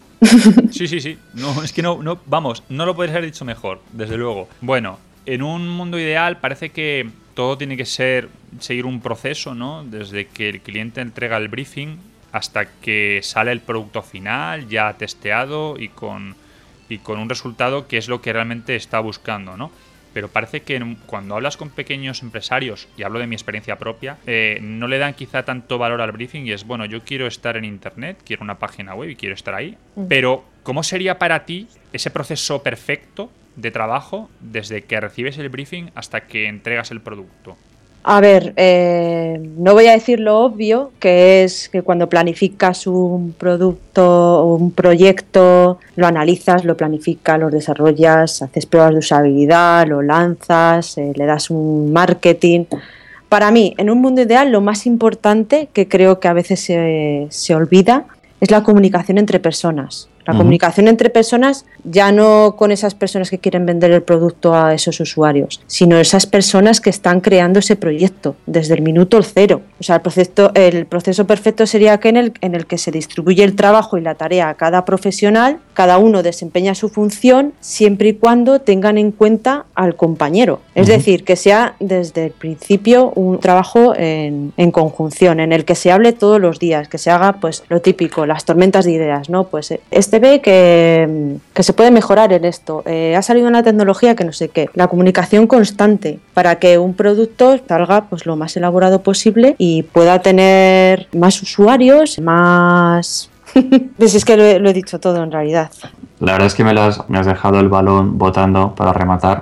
Sí. No, es que no lo podrías haber dicho mejor, desde luego. Bueno, en un mundo ideal parece que todo tiene que seguir un proceso, ¿no? Desde que el cliente entrega el briefing hasta que sale el producto final ya testeado y con un resultado que es lo que realmente está buscando, ¿no? Pero parece que cuando hablas con pequeños empresarios, y hablo de mi experiencia propia, no le dan quizá tanto valor al briefing y es, bueno, yo quiero estar en internet, quiero una página web y quiero estar ahí, pero ¿cómo sería para ti ese proceso perfecto de trabajo desde que recibes el briefing hasta que entregas el producto? A ver, no voy a decir lo obvio, que es que cuando planificas un producto o un proyecto, lo analizas, lo planificas, lo desarrollas, haces pruebas de usabilidad, lo lanzas, le das un marketing. Para mí, en un mundo ideal, lo más importante, que creo que a veces se olvida, es la comunicación entre personas. La comunicación entre personas, ya no con esas personas que quieren vender el producto a esos usuarios, sino esas personas que están creando ese proyecto desde el minuto cero. O sea, el proceso perfecto sería aquel en el que se distribuye el trabajo y la tarea a cada profesional, cada uno desempeña su función siempre y cuando tengan en cuenta al compañero. Es decir, que sea desde el principio un trabajo en conjunción, en el que se hable todos los días, que se haga pues lo típico, las tormentas de ideas, ¿no? Pues este ve que se puede mejorar en esto, ha salido una tecnología que no sé qué, la comunicación constante para que un producto salga pues lo más elaborado posible y pueda tener más usuarios, más... Pues es que lo he dicho todo en realidad. La verdad es que me has dejado el balón botando para rematar.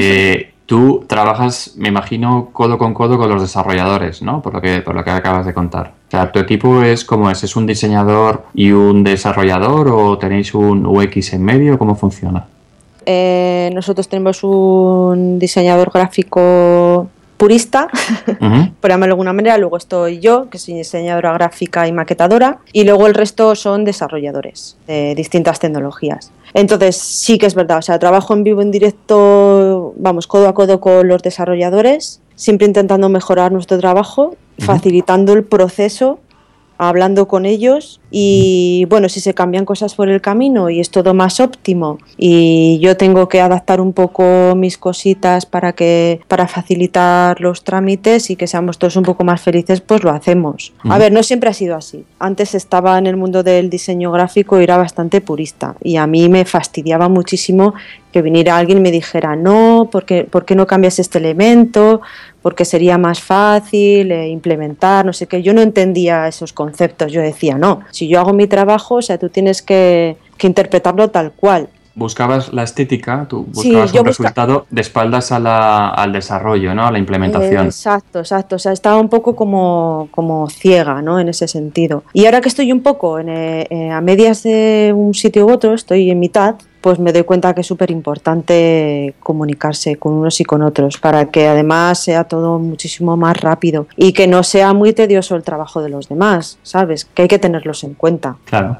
Tú trabajas, me imagino, codo con los desarrolladores, ¿no? Por lo que acabas de contar. O sea, ¿tu equipo ¿cómo es? ¿Es un diseñador y un desarrollador o tenéis un UX en medio? ¿Cómo funciona? Nosotros tenemos un diseñador gráfico purista, por llamarlo de alguna manera, luego estoy yo, que soy diseñadora gráfica y maquetadora, y luego el resto son desarrolladores de distintas tecnologías. Entonces sí que es verdad, o sea, trabajo en vivo, en directo, vamos, codo a codo con los desarrolladores, siempre intentando mejorar nuestro trabajo, facilitando el proceso, hablando con ellos y bueno, si se cambian cosas por el camino y es todo más óptimo y yo tengo que adaptar un poco mis cositas para facilitar los trámites y que seamos todos un poco más felices, pues lo hacemos. A ver, no siempre ha sido así. Antes estaba en el mundo del diseño gráfico y era bastante purista y a mí me fastidiaba muchísimo que viniera alguien y me dijera no, ¿por qué no cambias este elemento? Porque sería más fácil implementar, no sé qué. Yo no entendía esos conceptos, yo decía, no, si yo hago mi trabajo, o sea, tú tienes que interpretarlo tal cual. Buscabas la estética, tú buscabas un resultado de espaldas al desarrollo, ¿no? A la implementación. Exacto, o sea, estaba un poco como ciega, ¿no? En ese sentido. Y ahora que estoy un poco a medias de un sitio u otro, estoy en mitad, pues me doy cuenta que es súper importante comunicarse con unos y con otros para que además sea todo muchísimo más rápido y que no sea muy tedioso el trabajo de los demás, ¿sabes? Que hay que tenerlos en cuenta. Claro.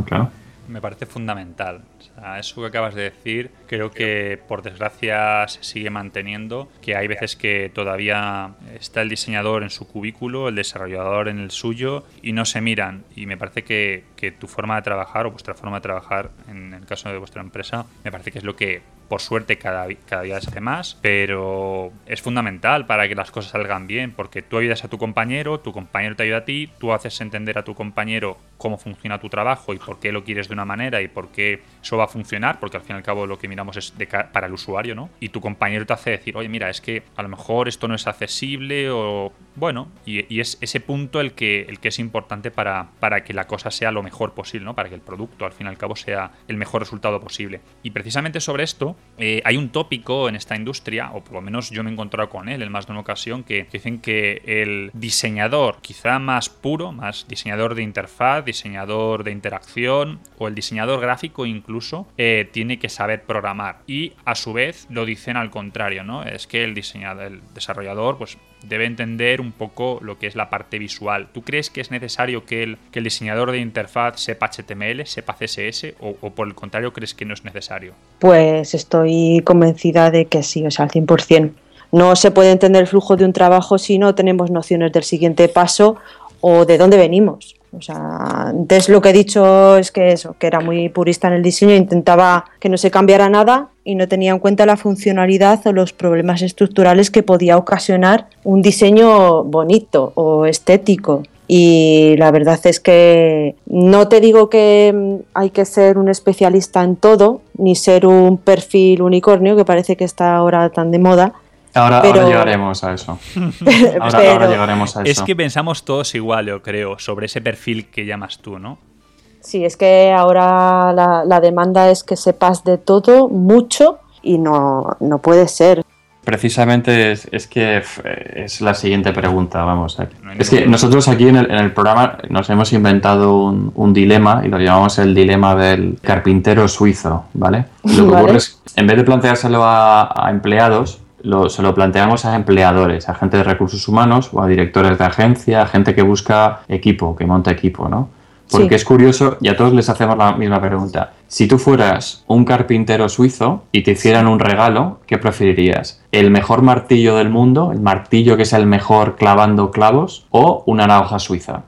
Me parece fundamental. O sea, eso que acabas de decir, creo que por desgracia se sigue manteniendo, que hay veces que todavía está el diseñador en su cubículo, el desarrollador en el suyo y no se miran. Y me parece que tu forma de trabajar o vuestra forma de trabajar, en el caso de vuestra empresa, me parece que es lo que por suerte cada día se hace más, pero es fundamental para que las cosas salgan bien, porque tú ayudas a tu compañero te ayuda a ti, tú haces entender a tu compañero cómo funciona tu trabajo y por qué lo quieres de una manera y por qué eso va a funcionar, porque al fin y al cabo lo que miramos es para el usuario, ¿no? Y tu compañero te hace decir, oye, mira, es que a lo mejor esto no es accesible o... Bueno, y es ese punto el que es importante para que la cosa sea lo mejor posible, ¿no? Para que el producto al fin y al cabo sea el mejor resultado posible. Y precisamente sobre esto hay un tópico en esta industria, o por lo menos yo me he encontrado con él en más de una ocasión, que dicen que el diseñador quizá más puro, más diseñador de interfaz, diseñador de interacción o el diseñador gráfico incluso, tiene que saber programar. Y a su vez lo dicen al contrario, ¿no? Es que el desarrollador pues debe entender un poco lo que es la parte visual. ¿Tú crees que es necesario que el diseñador de interfaz sepa HTML, sepa CSS o por el contrario crees que no es necesario? Pues estoy convencida de que sí, o sea, al 100%. No se puede entender el flujo de un trabajo si no tenemos nociones del siguiente paso o de dónde venimos. O sea, antes lo que he dicho es que era muy purista en el diseño, intentaba que no se cambiara nada y no tenía en cuenta la funcionalidad o los problemas estructurales que podía ocasionar un diseño bonito o estético. Y la verdad es que no te digo que hay que ser un especialista en todo, ni ser un perfil unicornio, que parece que está ahora tan de moda. Ahora llegaremos a eso. Ahora llegaremos a eso. Es que pensamos todos igual, yo creo, sobre ese perfil que llamas tú, ¿no? Sí, es que ahora la demanda es que sepas de todo, mucho, y no puede ser. Precisamente es que es la siguiente pregunta, vamos. Es que nosotros aquí en el programa nos hemos inventado un dilema y lo llamamos el dilema del carpintero suizo, ¿vale? Lo que ocurre es, en vez de planteárselo a empleados, se lo planteamos a empleadores, a gente de recursos humanos o a directores de agencia, a gente que busca equipo, que monta equipo, ¿no? Porque es curioso y a todos les hacemos la misma pregunta. Si tú fueras un carpintero suizo y te hicieran un regalo, ¿qué preferirías? ¿El mejor martillo del mundo, el martillo que es el mejor clavando clavos, o una navaja suiza?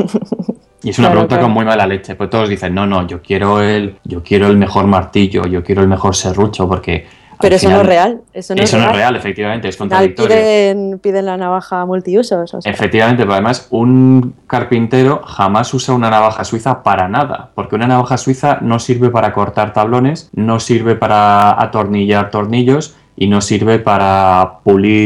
Y es una pregunta con muy mala leche, pues todos dicen, no, yo quiero el mejor martillo, yo quiero el mejor serrucho, porque... Pero eso no es real. Eso no es real, efectivamente, es contradictorio. Piden la navaja multiusos. O sea. Efectivamente, pero además un carpintero jamás usa una navaja suiza para nada, porque una navaja suiza no sirve para cortar tablones, no sirve para atornillar tornillos y no sirve para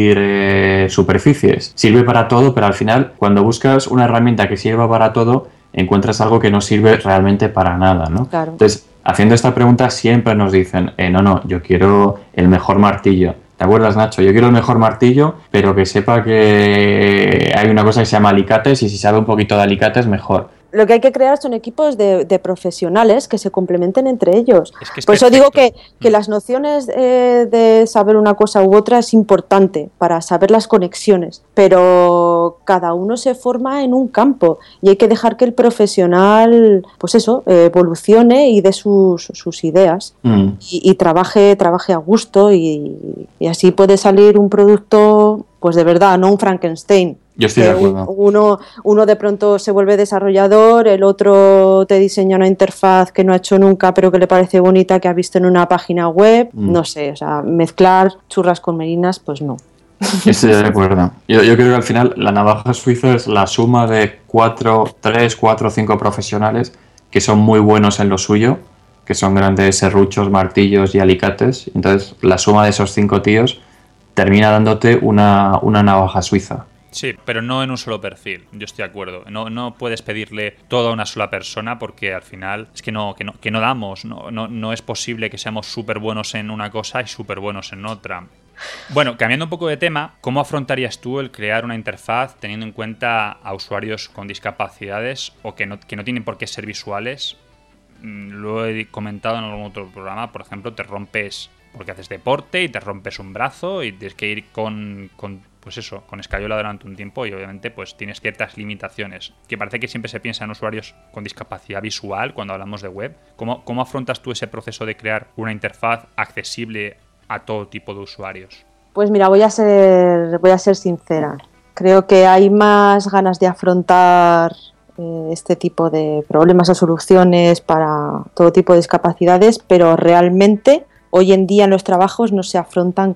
pulir superficies. Sirve para todo, pero al final, cuando buscas una herramienta que sirva para todo, encuentras algo que no sirve realmente para nada, ¿no? Claro. Entonces, haciendo esta pregunta siempre nos dicen, no, yo quiero el mejor martillo. ¿Te acuerdas, Nacho? Yo quiero el mejor martillo, pero que sepa que hay una cosa que se llama alicates y si sabe un poquito de alicates, mejor. Lo que hay que crear son equipos de profesionales que se complementen entre ellos. Es Por eso digo que las nociones de saber una cosa u otra es importante para saber las conexiones, pero cada uno se forma en un campo y hay que dejar que el profesional, pues eso, evolucione y dé sus ideas y trabaje a gusto y así puede salir un producto, pues de verdad, no un Frankenstein. Yo estoy de acuerdo. Uno de pronto se vuelve desarrollador, el otro te diseña una interfaz que no ha hecho nunca pero que le parece bonita, que ha visto en una página web, no sé, o sea, mezclar churras con merinas, pues no. Estoy de acuerdo. Yo creo que al final la navaja suiza es la suma de 3, 4, 5 profesionales que son muy buenos en lo suyo, que son grandes serruchos, martillos y alicates. Entonces la suma de esos 5 tíos termina dándote una navaja suiza. Sí, pero no en un solo perfil, yo estoy de acuerdo. No puedes pedirle todo a una sola persona porque al final es que no damos, no es posible que seamos súper buenos en una cosa y súper buenos en otra. Bueno, cambiando un poco de tema, ¿cómo afrontarías tú el crear una interfaz teniendo en cuenta a usuarios con discapacidades o que no tienen por qué ser visuales? Lo he comentado en algún otro programa, por ejemplo, te rompes porque haces deporte y te rompes un brazo y tienes que ir con escayola durante un tiempo y obviamente pues tienes ciertas limitaciones, que parece que siempre se piensa en usuarios con discapacidad visual cuando hablamos de web. ¿Cómo afrontas tú ese proceso de crear una interfaz accesible a todo tipo de usuarios? Pues mira, voy a ser sincera. Creo que hay más ganas de afrontar este tipo de problemas o soluciones para todo tipo de discapacidades, pero realmente hoy en día en los trabajos no se afrontan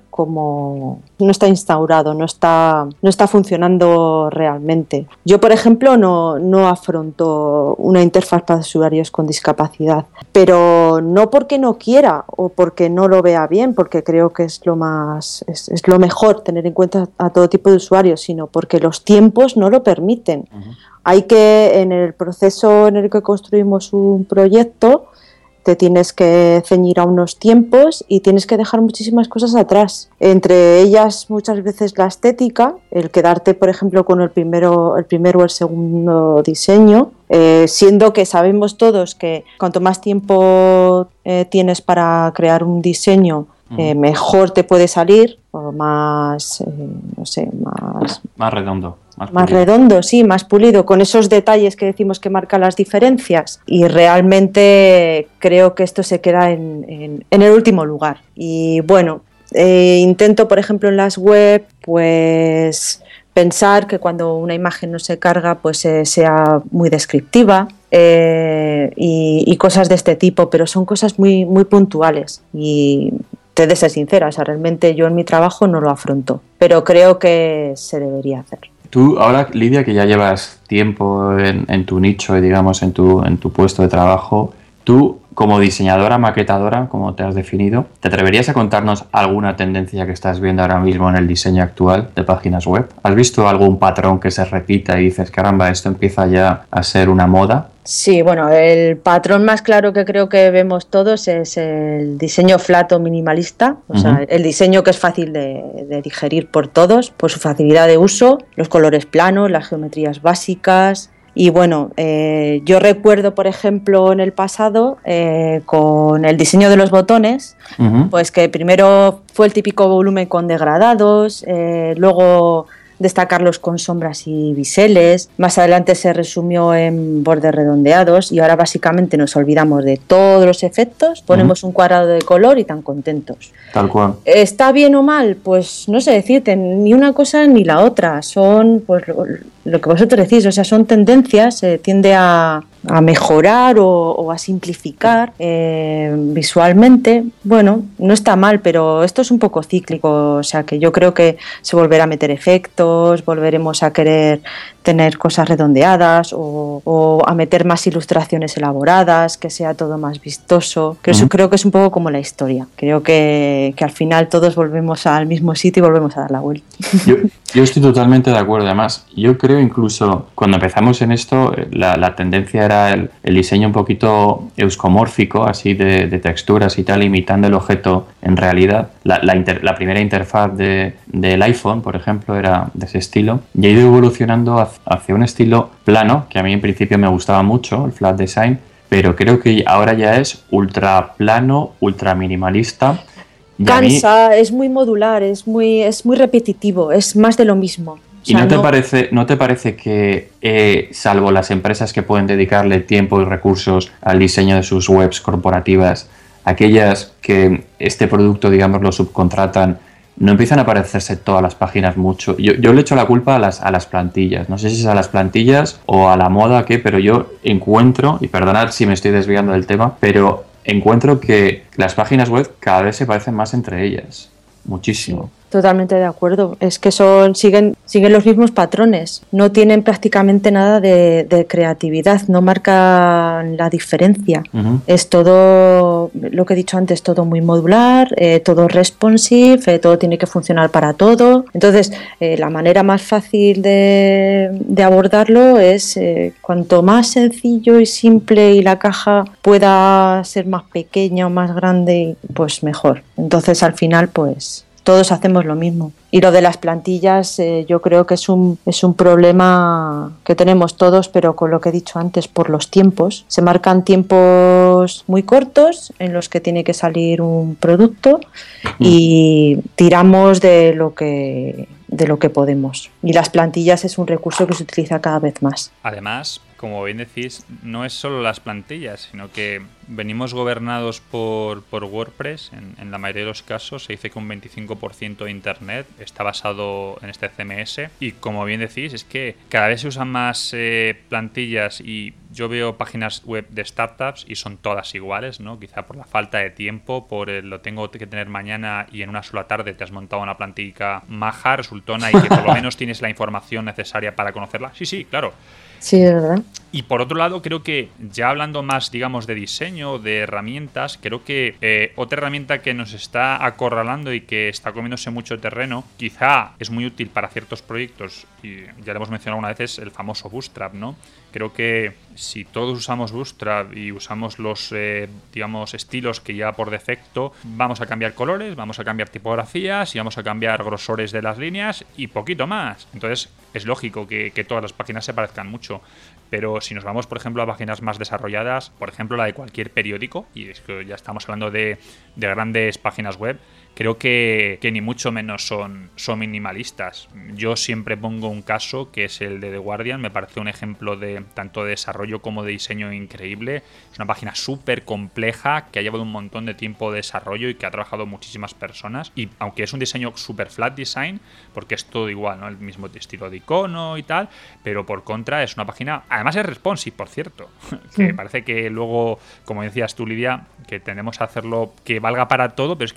no está instaurado, no está funcionando realmente. Yo, por ejemplo, no afronto una interfaz para usuarios con discapacidad, pero no porque no quiera o porque no lo vea bien, porque creo que es lo mejor tener en cuenta a todo tipo de usuarios, sino porque los tiempos no lo permiten. Uh-huh. Hay que, en el proceso en el que construimos un proyecto, te tienes que ceñir a unos tiempos y tienes que dejar muchísimas cosas atrás. Entre ellas, muchas veces la estética, el quedarte, por ejemplo, con el primero o el segundo diseño, siendo que sabemos todos que cuanto más tiempo tienes para crear un diseño, mejor te puede salir, o más redondo. Más redondo, sí, más pulido, con esos detalles que decimos que marcan las diferencias. Y realmente creo que esto se queda en el último lugar. Y bueno, intento, por ejemplo, en las web, pues pensar que cuando una imagen no se carga, pues sea muy descriptiva y cosas de este tipo, pero son cosas muy, muy puntuales. Y te he de ser sincera, o sea, realmente yo en mi trabajo no lo afronto, pero creo que se debería hacer. Tú ahora, Lidia, que ya llevas tiempo en tu nicho, digamos, en tu puesto de trabajo, tú como diseñadora, maquetadora, como te has definido, ¿te atreverías a contarnos alguna tendencia que estás viendo ahora mismo en el diseño actual de páginas web? ¿Has visto algún patrón que se repita y dices, caramba, esto empieza ya a ser una moda? Sí, bueno, el patrón más claro que creo que vemos todos es el diseño flat o minimalista, o sea, el diseño que es fácil de digerir por todos, por su facilidad de uso, los colores planos, las geometrías básicas. Y bueno, yo recuerdo, por ejemplo, en el pasado, con el diseño de los botones, pues que primero fue el típico volumen con degradados, luego destacarlos con sombras y biseles, más adelante se resumió en bordes redondeados y ahora básicamente nos olvidamos de todos los efectos, ponemos un cuadrado de color y tan contentos. Tal cual. ¿Está bien o mal? Pues no sé decirte, ni una cosa ni la otra, son pues lo que vosotros decís, o sea, son tendencias, tiende a mejorar o a simplificar visualmente. Bueno, no está mal, pero esto es un poco cíclico, o sea que yo creo que se volverá a meter efectos, volveremos a querer tener cosas redondeadas o a meter más ilustraciones elaboradas, que sea todo más vistoso. Creo que es un poco como la historia, creo que al final todos volvemos al mismo sitio y volvemos a dar la vuelta. Yo estoy totalmente de acuerdo. Además, yo creo incluso cuando empezamos en esto, la tendencia era el diseño un poquito euskomórfico, así de texturas y tal, imitando el objeto en realidad. La primera interfaz del iPhone, por ejemplo, era de ese estilo. Y ha ido evolucionando hacia un estilo plano, que a mí en principio me gustaba mucho, el flat design, pero creo que ahora ya es ultra plano, ultra minimalista. Cansa, es muy modular, es muy repetitivo, es más de lo mismo. ¿Y no te parece que, salvo las empresas que pueden dedicarle tiempo y recursos al diseño de sus webs corporativas, aquellas que este producto, digamos, lo subcontratan, no empiezan a parecerse todas las páginas mucho? Yo le echo la culpa a las plantillas. No sé si es a las plantillas o a la moda, pero yo encuentro, y perdonad si me estoy desviando del tema, pero encuentro que las páginas web cada vez se parecen más entre ellas. Muchísimo. Totalmente de acuerdo. Es que siguen los mismos patrones. No tienen prácticamente nada de creatividad. No marcan la diferencia. Es todo, lo que he dicho antes, todo muy modular, todo responsive, todo tiene que funcionar para todo. Entonces, la manera más fácil de abordarlo es cuanto más sencillo y simple y la caja pueda ser más pequeña o más grande, pues mejor. Entonces, al final, pues todos hacemos lo mismo. Y lo de las plantillas yo creo que es un problema que tenemos todos, pero con lo que he dicho antes, por los tiempos. Se marcan tiempos muy cortos en los que tiene que salir un producto y tiramos de lo que podemos. Y las plantillas es un recurso que se utiliza cada vez más. Además, como bien decís, no es solo las plantillas, sino que venimos gobernados por WordPress. En la mayoría de los casos se dice que un 25% de Internet está basado en este CMS. Y como bien decís, es que cada vez se usan más plantillas y yo veo páginas web de startups y son todas iguales, ¿no? Quizá por la falta de tiempo, por lo tengo que tener mañana y en una sola tarde te has montado una plantilla maja, resultona y que por lo menos tienes la información necesaria para conocerla. Sí, claro. Sí, es verdad. Y por otro lado, creo que ya hablando más, digamos, de diseño, de herramientas, creo que otra herramienta que nos está acorralando y que está comiéndose mucho terreno, quizá es muy útil para ciertos proyectos, y ya lo hemos mencionado alguna vez, es el famoso Bootstrap, ¿no? Creo que si todos usamos Bootstrap y usamos los, digamos, estilos que ya por defecto, vamos a cambiar colores, vamos a cambiar tipografías y vamos a cambiar grosores de las líneas y poquito más. Entonces, es lógico que todas las páginas se parezcan mucho. Pero si nos vamos, por ejemplo, a páginas más desarrolladas, por ejemplo, la de cualquier periódico, y es que ya estamos hablando de grandes páginas web, creo que ni mucho menos son minimalistas. Yo siempre pongo un caso que es el de The Guardian. Me parece un ejemplo de tanto de desarrollo como de diseño increíble. Es una página súper compleja que ha llevado un montón de tiempo de desarrollo y que ha trabajado muchísimas personas. Y aunque es un diseño súper flat design, porque es todo igual, ¿no? El mismo estilo de icono y tal, pero por contra es una página... Además es responsive, por cierto, que parece que luego, como decías tú, Lidia, que tendemos a hacerlo que valga para todo, pero es que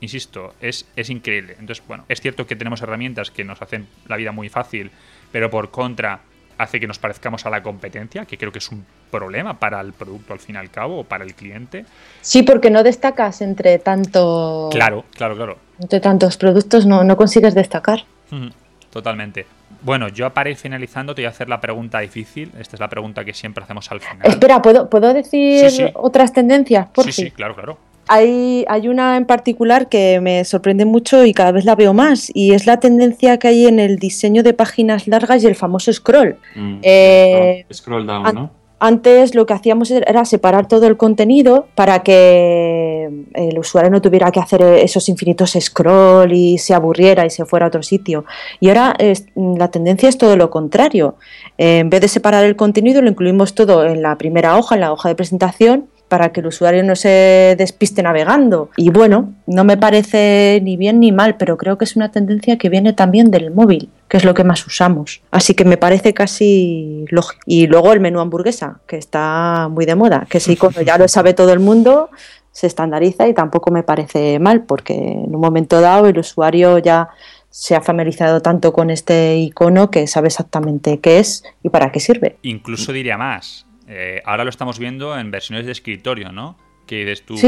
insisto, es increíble. Entonces, bueno, es cierto que tenemos herramientas que nos hacen la vida muy fácil, pero por contra hace que nos parezcamos a la competencia, que creo que es un problema para el producto al fin y al cabo, o para el cliente. Sí, porque no destacas entre tanto... Claro. Entre tantos productos no consigues destacar. Totalmente. Bueno, yo para ir finalizando te voy a hacer la pregunta difícil. Esta es la pregunta que siempre hacemos al final. Espera, ¿puedo decir Sí. otras tendencias? Sí, claro. Hay una en particular que me sorprende mucho y cada vez la veo más, y es la tendencia que hay en el diseño de páginas largas y el famoso scroll. Scroll down, ¿no? Antes lo que hacíamos era separar todo el contenido para que el usuario no tuviera que hacer esos infinitos scroll y se aburriera y se fuera a otro sitio. Y ahora la tendencia es todo lo contrario. En vez de separar el contenido, lo incluimos todo en la primera hoja, en la hoja de presentación, para que el usuario no se despiste navegando. Y bueno, no me parece ni bien ni mal, pero creo que es una tendencia que viene también del móvil, que es lo que más usamos. Así que me parece casi lógico. Y luego el menú hamburguesa, que está muy de moda, que ese icono ya lo sabe todo el mundo, se estandariza y tampoco me parece mal, porque en un momento dado el usuario ya se ha familiarizado tanto con este icono que sabe exactamente qué es y para qué sirve. Incluso diría más. Ahora lo estamos viendo en versiones de escritorio, ¿no? Que dices tú, Sí.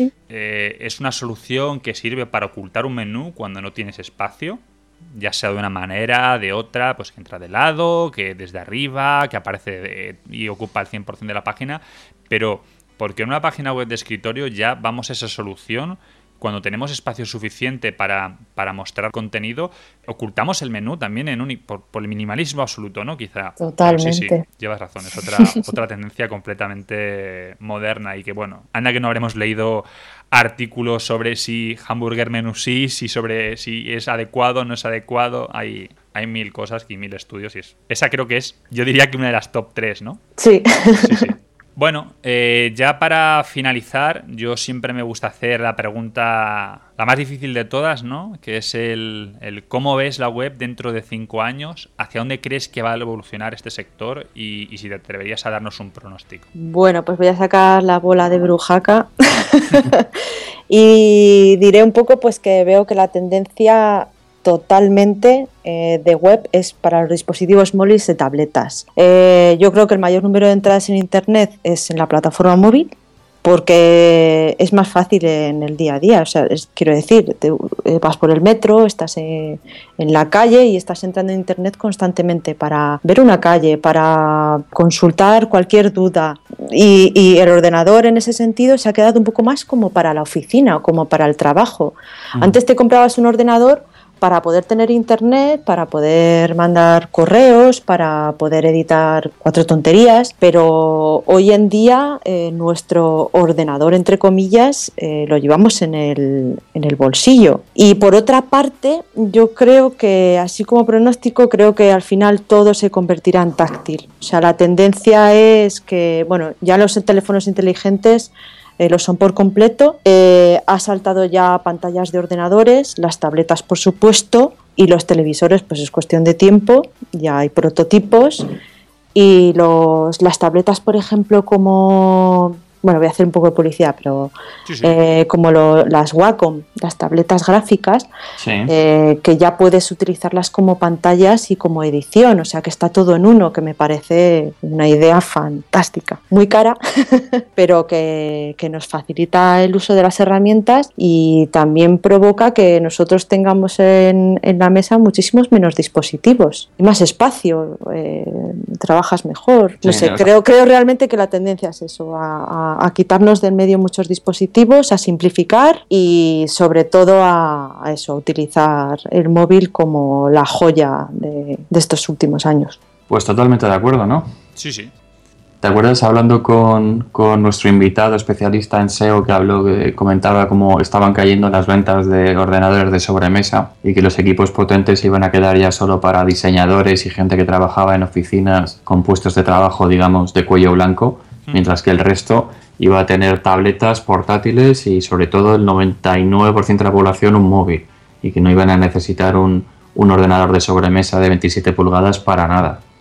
es una solución que sirve para ocultar un menú cuando no tienes espacio, ya sea de una manera, de otra, pues que entra de lado, que desde arriba, que aparece y ocupa el 100% de la página, pero porque en una página web de escritorio ya vamos a esa solución. Cuando tenemos espacio suficiente para mostrar contenido, ocultamos el menú también por el minimalismo absoluto, ¿no? Quizá. Totalmente. Sí, llevas razón. Es otra tendencia completamente moderna y que, bueno, anda que no habremos leído artículos sobre si hamburger menú sí, sobre si es adecuado o no es adecuado. Hay mil cosas y mil estudios y esa creo que es, yo diría que una de las top 3, ¿no? Sí. Sí. Bueno, ya para finalizar, yo siempre me gusta hacer la pregunta, la más difícil de todas, ¿no? Que es el cómo ves la web dentro de 5 años, hacia dónde crees que va a evolucionar este sector y si te atreverías a darnos un pronóstico. Bueno, pues voy a sacar la bola de brujaca y diré un poco pues que veo que la tendencia totalmente de web es para los dispositivos móviles de tabletas. Yo creo que el mayor número de entradas en internet es en la plataforma móvil, porque es más fácil en el día a día. O sea, quiero decir, vas por el metro, estás en la calle y estás entrando en internet constantemente para ver una calle, para consultar cualquier duda. Y el ordenador en ese sentido se ha quedado un poco más como para la oficina o como para el trabajo. Antes te comprabas un ordenador para poder tener internet, para poder mandar correos, para poder editar 4 tonterías, pero hoy en día nuestro ordenador, entre comillas, lo llevamos en el bolsillo. Y por otra parte, yo creo que, así como pronóstico, creo que al final todo se convertirá en táctil. O sea, la tendencia es que, bueno, ya los teléfonos inteligentes lo son por completo. Ha saltado ya pantallas de ordenadores, las tabletas por supuesto, y los televisores pues es cuestión de tiempo, ya hay prototipos, y las tabletas, por ejemplo, como... Bueno, voy a hacer un poco de publicidad, pero Sí. como las Wacom, las tabletas gráficas, Sí. que ya puedes utilizarlas como pantallas y como edición, o sea que está todo en uno, que me parece una idea fantástica. Muy cara, pero que nos facilita el uso de las herramientas y también provoca que nosotros tengamos en la mesa muchísimos menos dispositivos y más espacio, trabajas mejor. No sé, creo realmente que la tendencia es eso, a quitarnos del medio muchos dispositivos, a simplificar y sobre todo a eso, a utilizar el móvil como la joya de estos últimos años. Pues totalmente de acuerdo, ¿no? Sí. ¿Te acuerdas hablando con nuestro invitado especialista en SEO que comentaba cómo estaban cayendo las ventas de ordenadores de sobremesa y que los equipos potentes iban a quedar ya solo para diseñadores y gente que trabajaba en oficinas con puestos de trabajo, digamos, de cuello blanco, mientras que el resto iba a tener tabletas portátiles y sobre todo el 99% de la población un móvil y que no iban a necesitar un ordenador de sobremesa de 27 pulgadas para nada?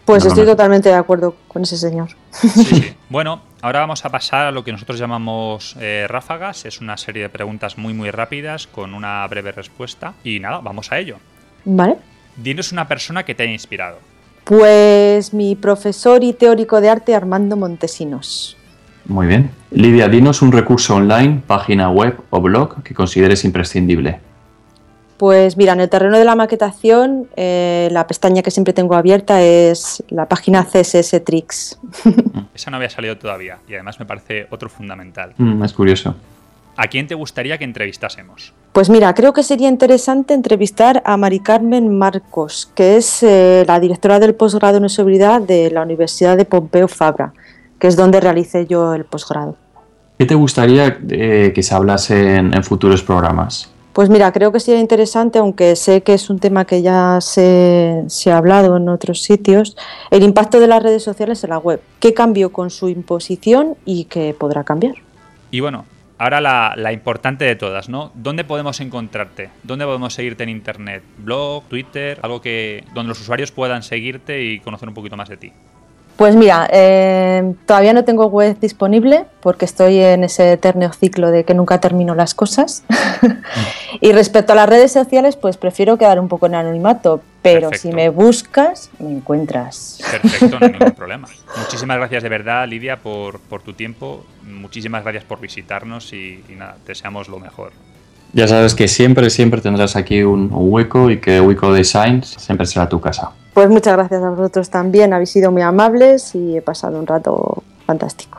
Pues No, estoy no. totalmente de acuerdo con ese señor. Sí. Bueno, ahora vamos a pasar a lo que nosotros llamamos ráfagas. Es una serie de preguntas muy muy rápidas con una breve respuesta. Y nada, vamos a ello. ¿Vale? Dinos una persona que te haya inspirado. Pues mi profesor y teórico de arte Armando Montesinos. Muy bien. Lidia, dinos un recurso online, página web o blog que consideres imprescindible. Pues mira, en el terreno de la maquetación, la pestaña que siempre tengo abierta es la página CSS Tricks. Esa no había salido todavía y además me parece otro fundamental. Es curioso. ¿A quién te gustaría que entrevistásemos? Pues mira, creo que sería interesante entrevistar a Mari Carmen Marcos, que es la directora del posgrado en usabilidad de la Universidad de Pompeu Fabra, que es donde realicé yo el posgrado. ¿Qué te gustaría que se hablase en futuros programas? Pues mira, creo que sería interesante, aunque sé que es un tema que ya se ha hablado en otros sitios, el impacto de las redes sociales en la web. ¿Qué cambió con su imposición y qué podrá cambiar? Y bueno, ahora la importante de todas, ¿no? ¿Dónde podemos encontrarte? ¿Dónde podemos seguirte en internet? ¿Blog, Twitter? Algo donde los usuarios puedan seguirte y conocer un poquito más de ti. Pues mira, todavía no tengo web disponible porque estoy en ese eterno ciclo de que nunca termino las cosas. Y respecto a las redes sociales, pues prefiero quedar un poco en anonimato, pero Perfecto. si me buscas, me encuentras. Perfecto, no hay ningún problema. Muchísimas gracias de verdad, Lidia, por tu tiempo. Muchísimas gracias por visitarnos y nada, te deseamos lo mejor. Ya sabes que siempre tendrás aquí un hueco y que Wico Designs siempre será tu casa. Pues muchas gracias a vosotros también, habéis sido muy amables y he pasado un rato fantástico.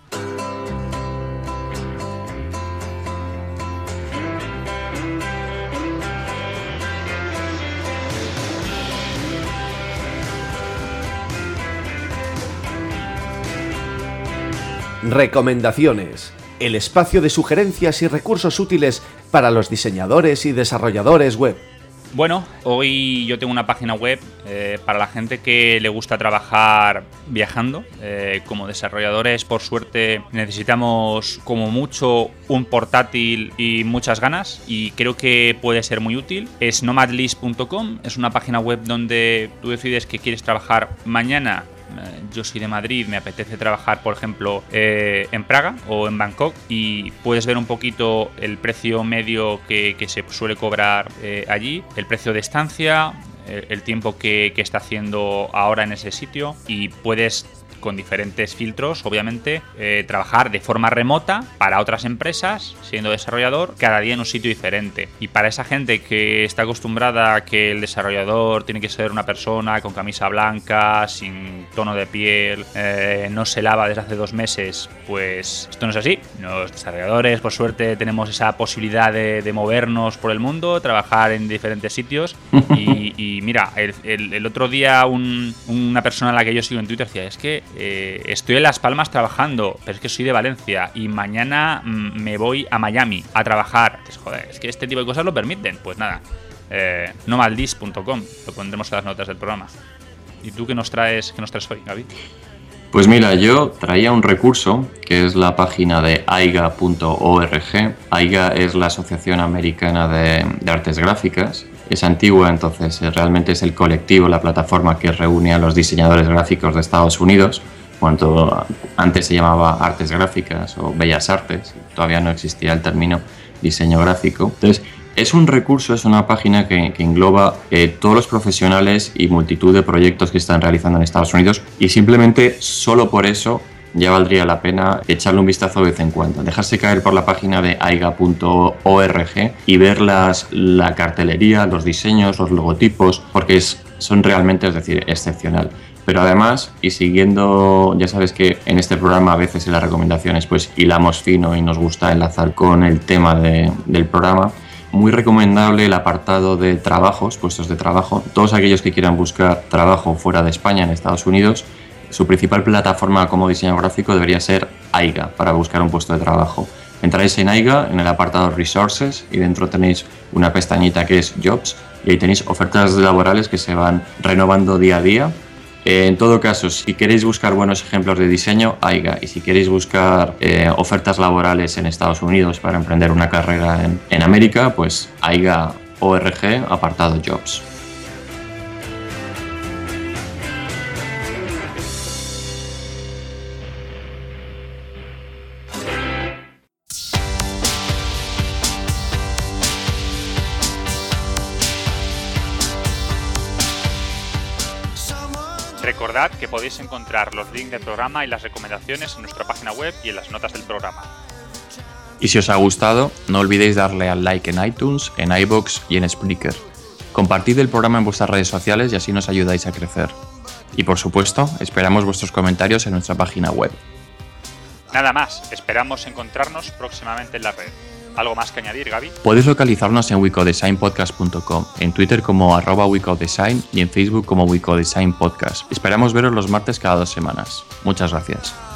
Recomendaciones. El espacio de sugerencias y recursos útiles para los diseñadores y desarrolladores web. Bueno, hoy yo tengo una página web para la gente que le gusta trabajar viajando. Como desarrolladores, por suerte, necesitamos como mucho un portátil y muchas ganas, y creo que puede ser muy útil. Es nomadlist.com, es una página web donde tú decides que quieres trabajar mañana. Yo soy de Madrid, me apetece trabajar, por ejemplo, en Praga o en Bangkok, y puedes ver un poquito el precio medio que se suele cobrar allí, el precio de estancia, el tiempo que está haciendo ahora en ese sitio, y puedes, con diferentes filtros, obviamente, trabajar de forma remota para otras empresas, siendo desarrollador, cada día en un sitio diferente. Y para esa gente que está acostumbrada a que el desarrollador tiene que ser una persona con camisa blanca, sin tono de piel, no se lava desde hace 2 meses, pues esto no es así. Los desarrolladores, por suerte, tenemos esa posibilidad de movernos por el mundo, trabajar en diferentes sitios. Y mira, el otro día una persona a la que yo sigo en Twitter decía, es que estoy en Las Palmas trabajando, pero es que soy de Valencia y mañana me voy a Miami a trabajar. Pues, joder, es que este tipo de cosas lo permiten. Pues nada, nomadlist.com, lo pondremos en las notas del programa. ¿Y tú qué nos traes hoy, Gaby? Pues mira, yo traía un recurso que es la página de aiga.org. AIGA es la Asociación Americana de Artes Gráficas. Es antigua, entonces realmente es el colectivo, la plataforma que reúne a los diseñadores gráficos de Estados Unidos. Cuando antes se llamaba Artes Gráficas o Bellas Artes, todavía no existía el término diseño gráfico. Entonces, es un recurso, es una página que engloba todos los profesionales y multitud de proyectos que están realizando en Estados Unidos, y simplemente solo por eso ya valdría la pena echarle un vistazo de vez en cuando, dejarse caer por la página de aiga.org y ver la cartelería, los diseños, los logotipos, porque son realmente, es decir, excepcional. Pero además, y siguiendo, ya sabes que en este programa a veces en las recomendaciones pues hilamos fino y nos gusta enlazar con el tema del programa, muy recomendable el apartado de trabajos, puestos de trabajo. Todos aquellos que quieran buscar trabajo fuera de España, en Estados Unidos, su principal plataforma como diseñador gráfico debería ser AIGA para buscar un puesto de trabajo. Entráis en AIGA, en el apartado Resources, y dentro tenéis una pestañita que es Jobs, y ahí tenéis ofertas laborales que se van renovando día a día. En todo caso, si queréis buscar buenos ejemplos de diseño, AIGA, y si queréis buscar ofertas laborales en Estados Unidos para emprender una carrera en América, pues AIGA.org, apartado Jobs. Recordad que podéis encontrar los links del programa y las recomendaciones en nuestra página web y en las notas del programa. Y si os ha gustado, no olvidéis darle al like en iTunes, en iVoox y en Spreaker. Compartid el programa en vuestras redes sociales y así nos ayudáis a crecer. Y por supuesto, esperamos vuestros comentarios en nuestra página web. Nada más, esperamos encontrarnos próximamente en la red. ¿Algo más que añadir, Gaby? Podéis localizarnos en wicodesignpodcast.com, en Twitter como @wicodesign y en Facebook como Wicodesign Podcast. Esperamos veros los martes cada 2 semanas. Muchas gracias.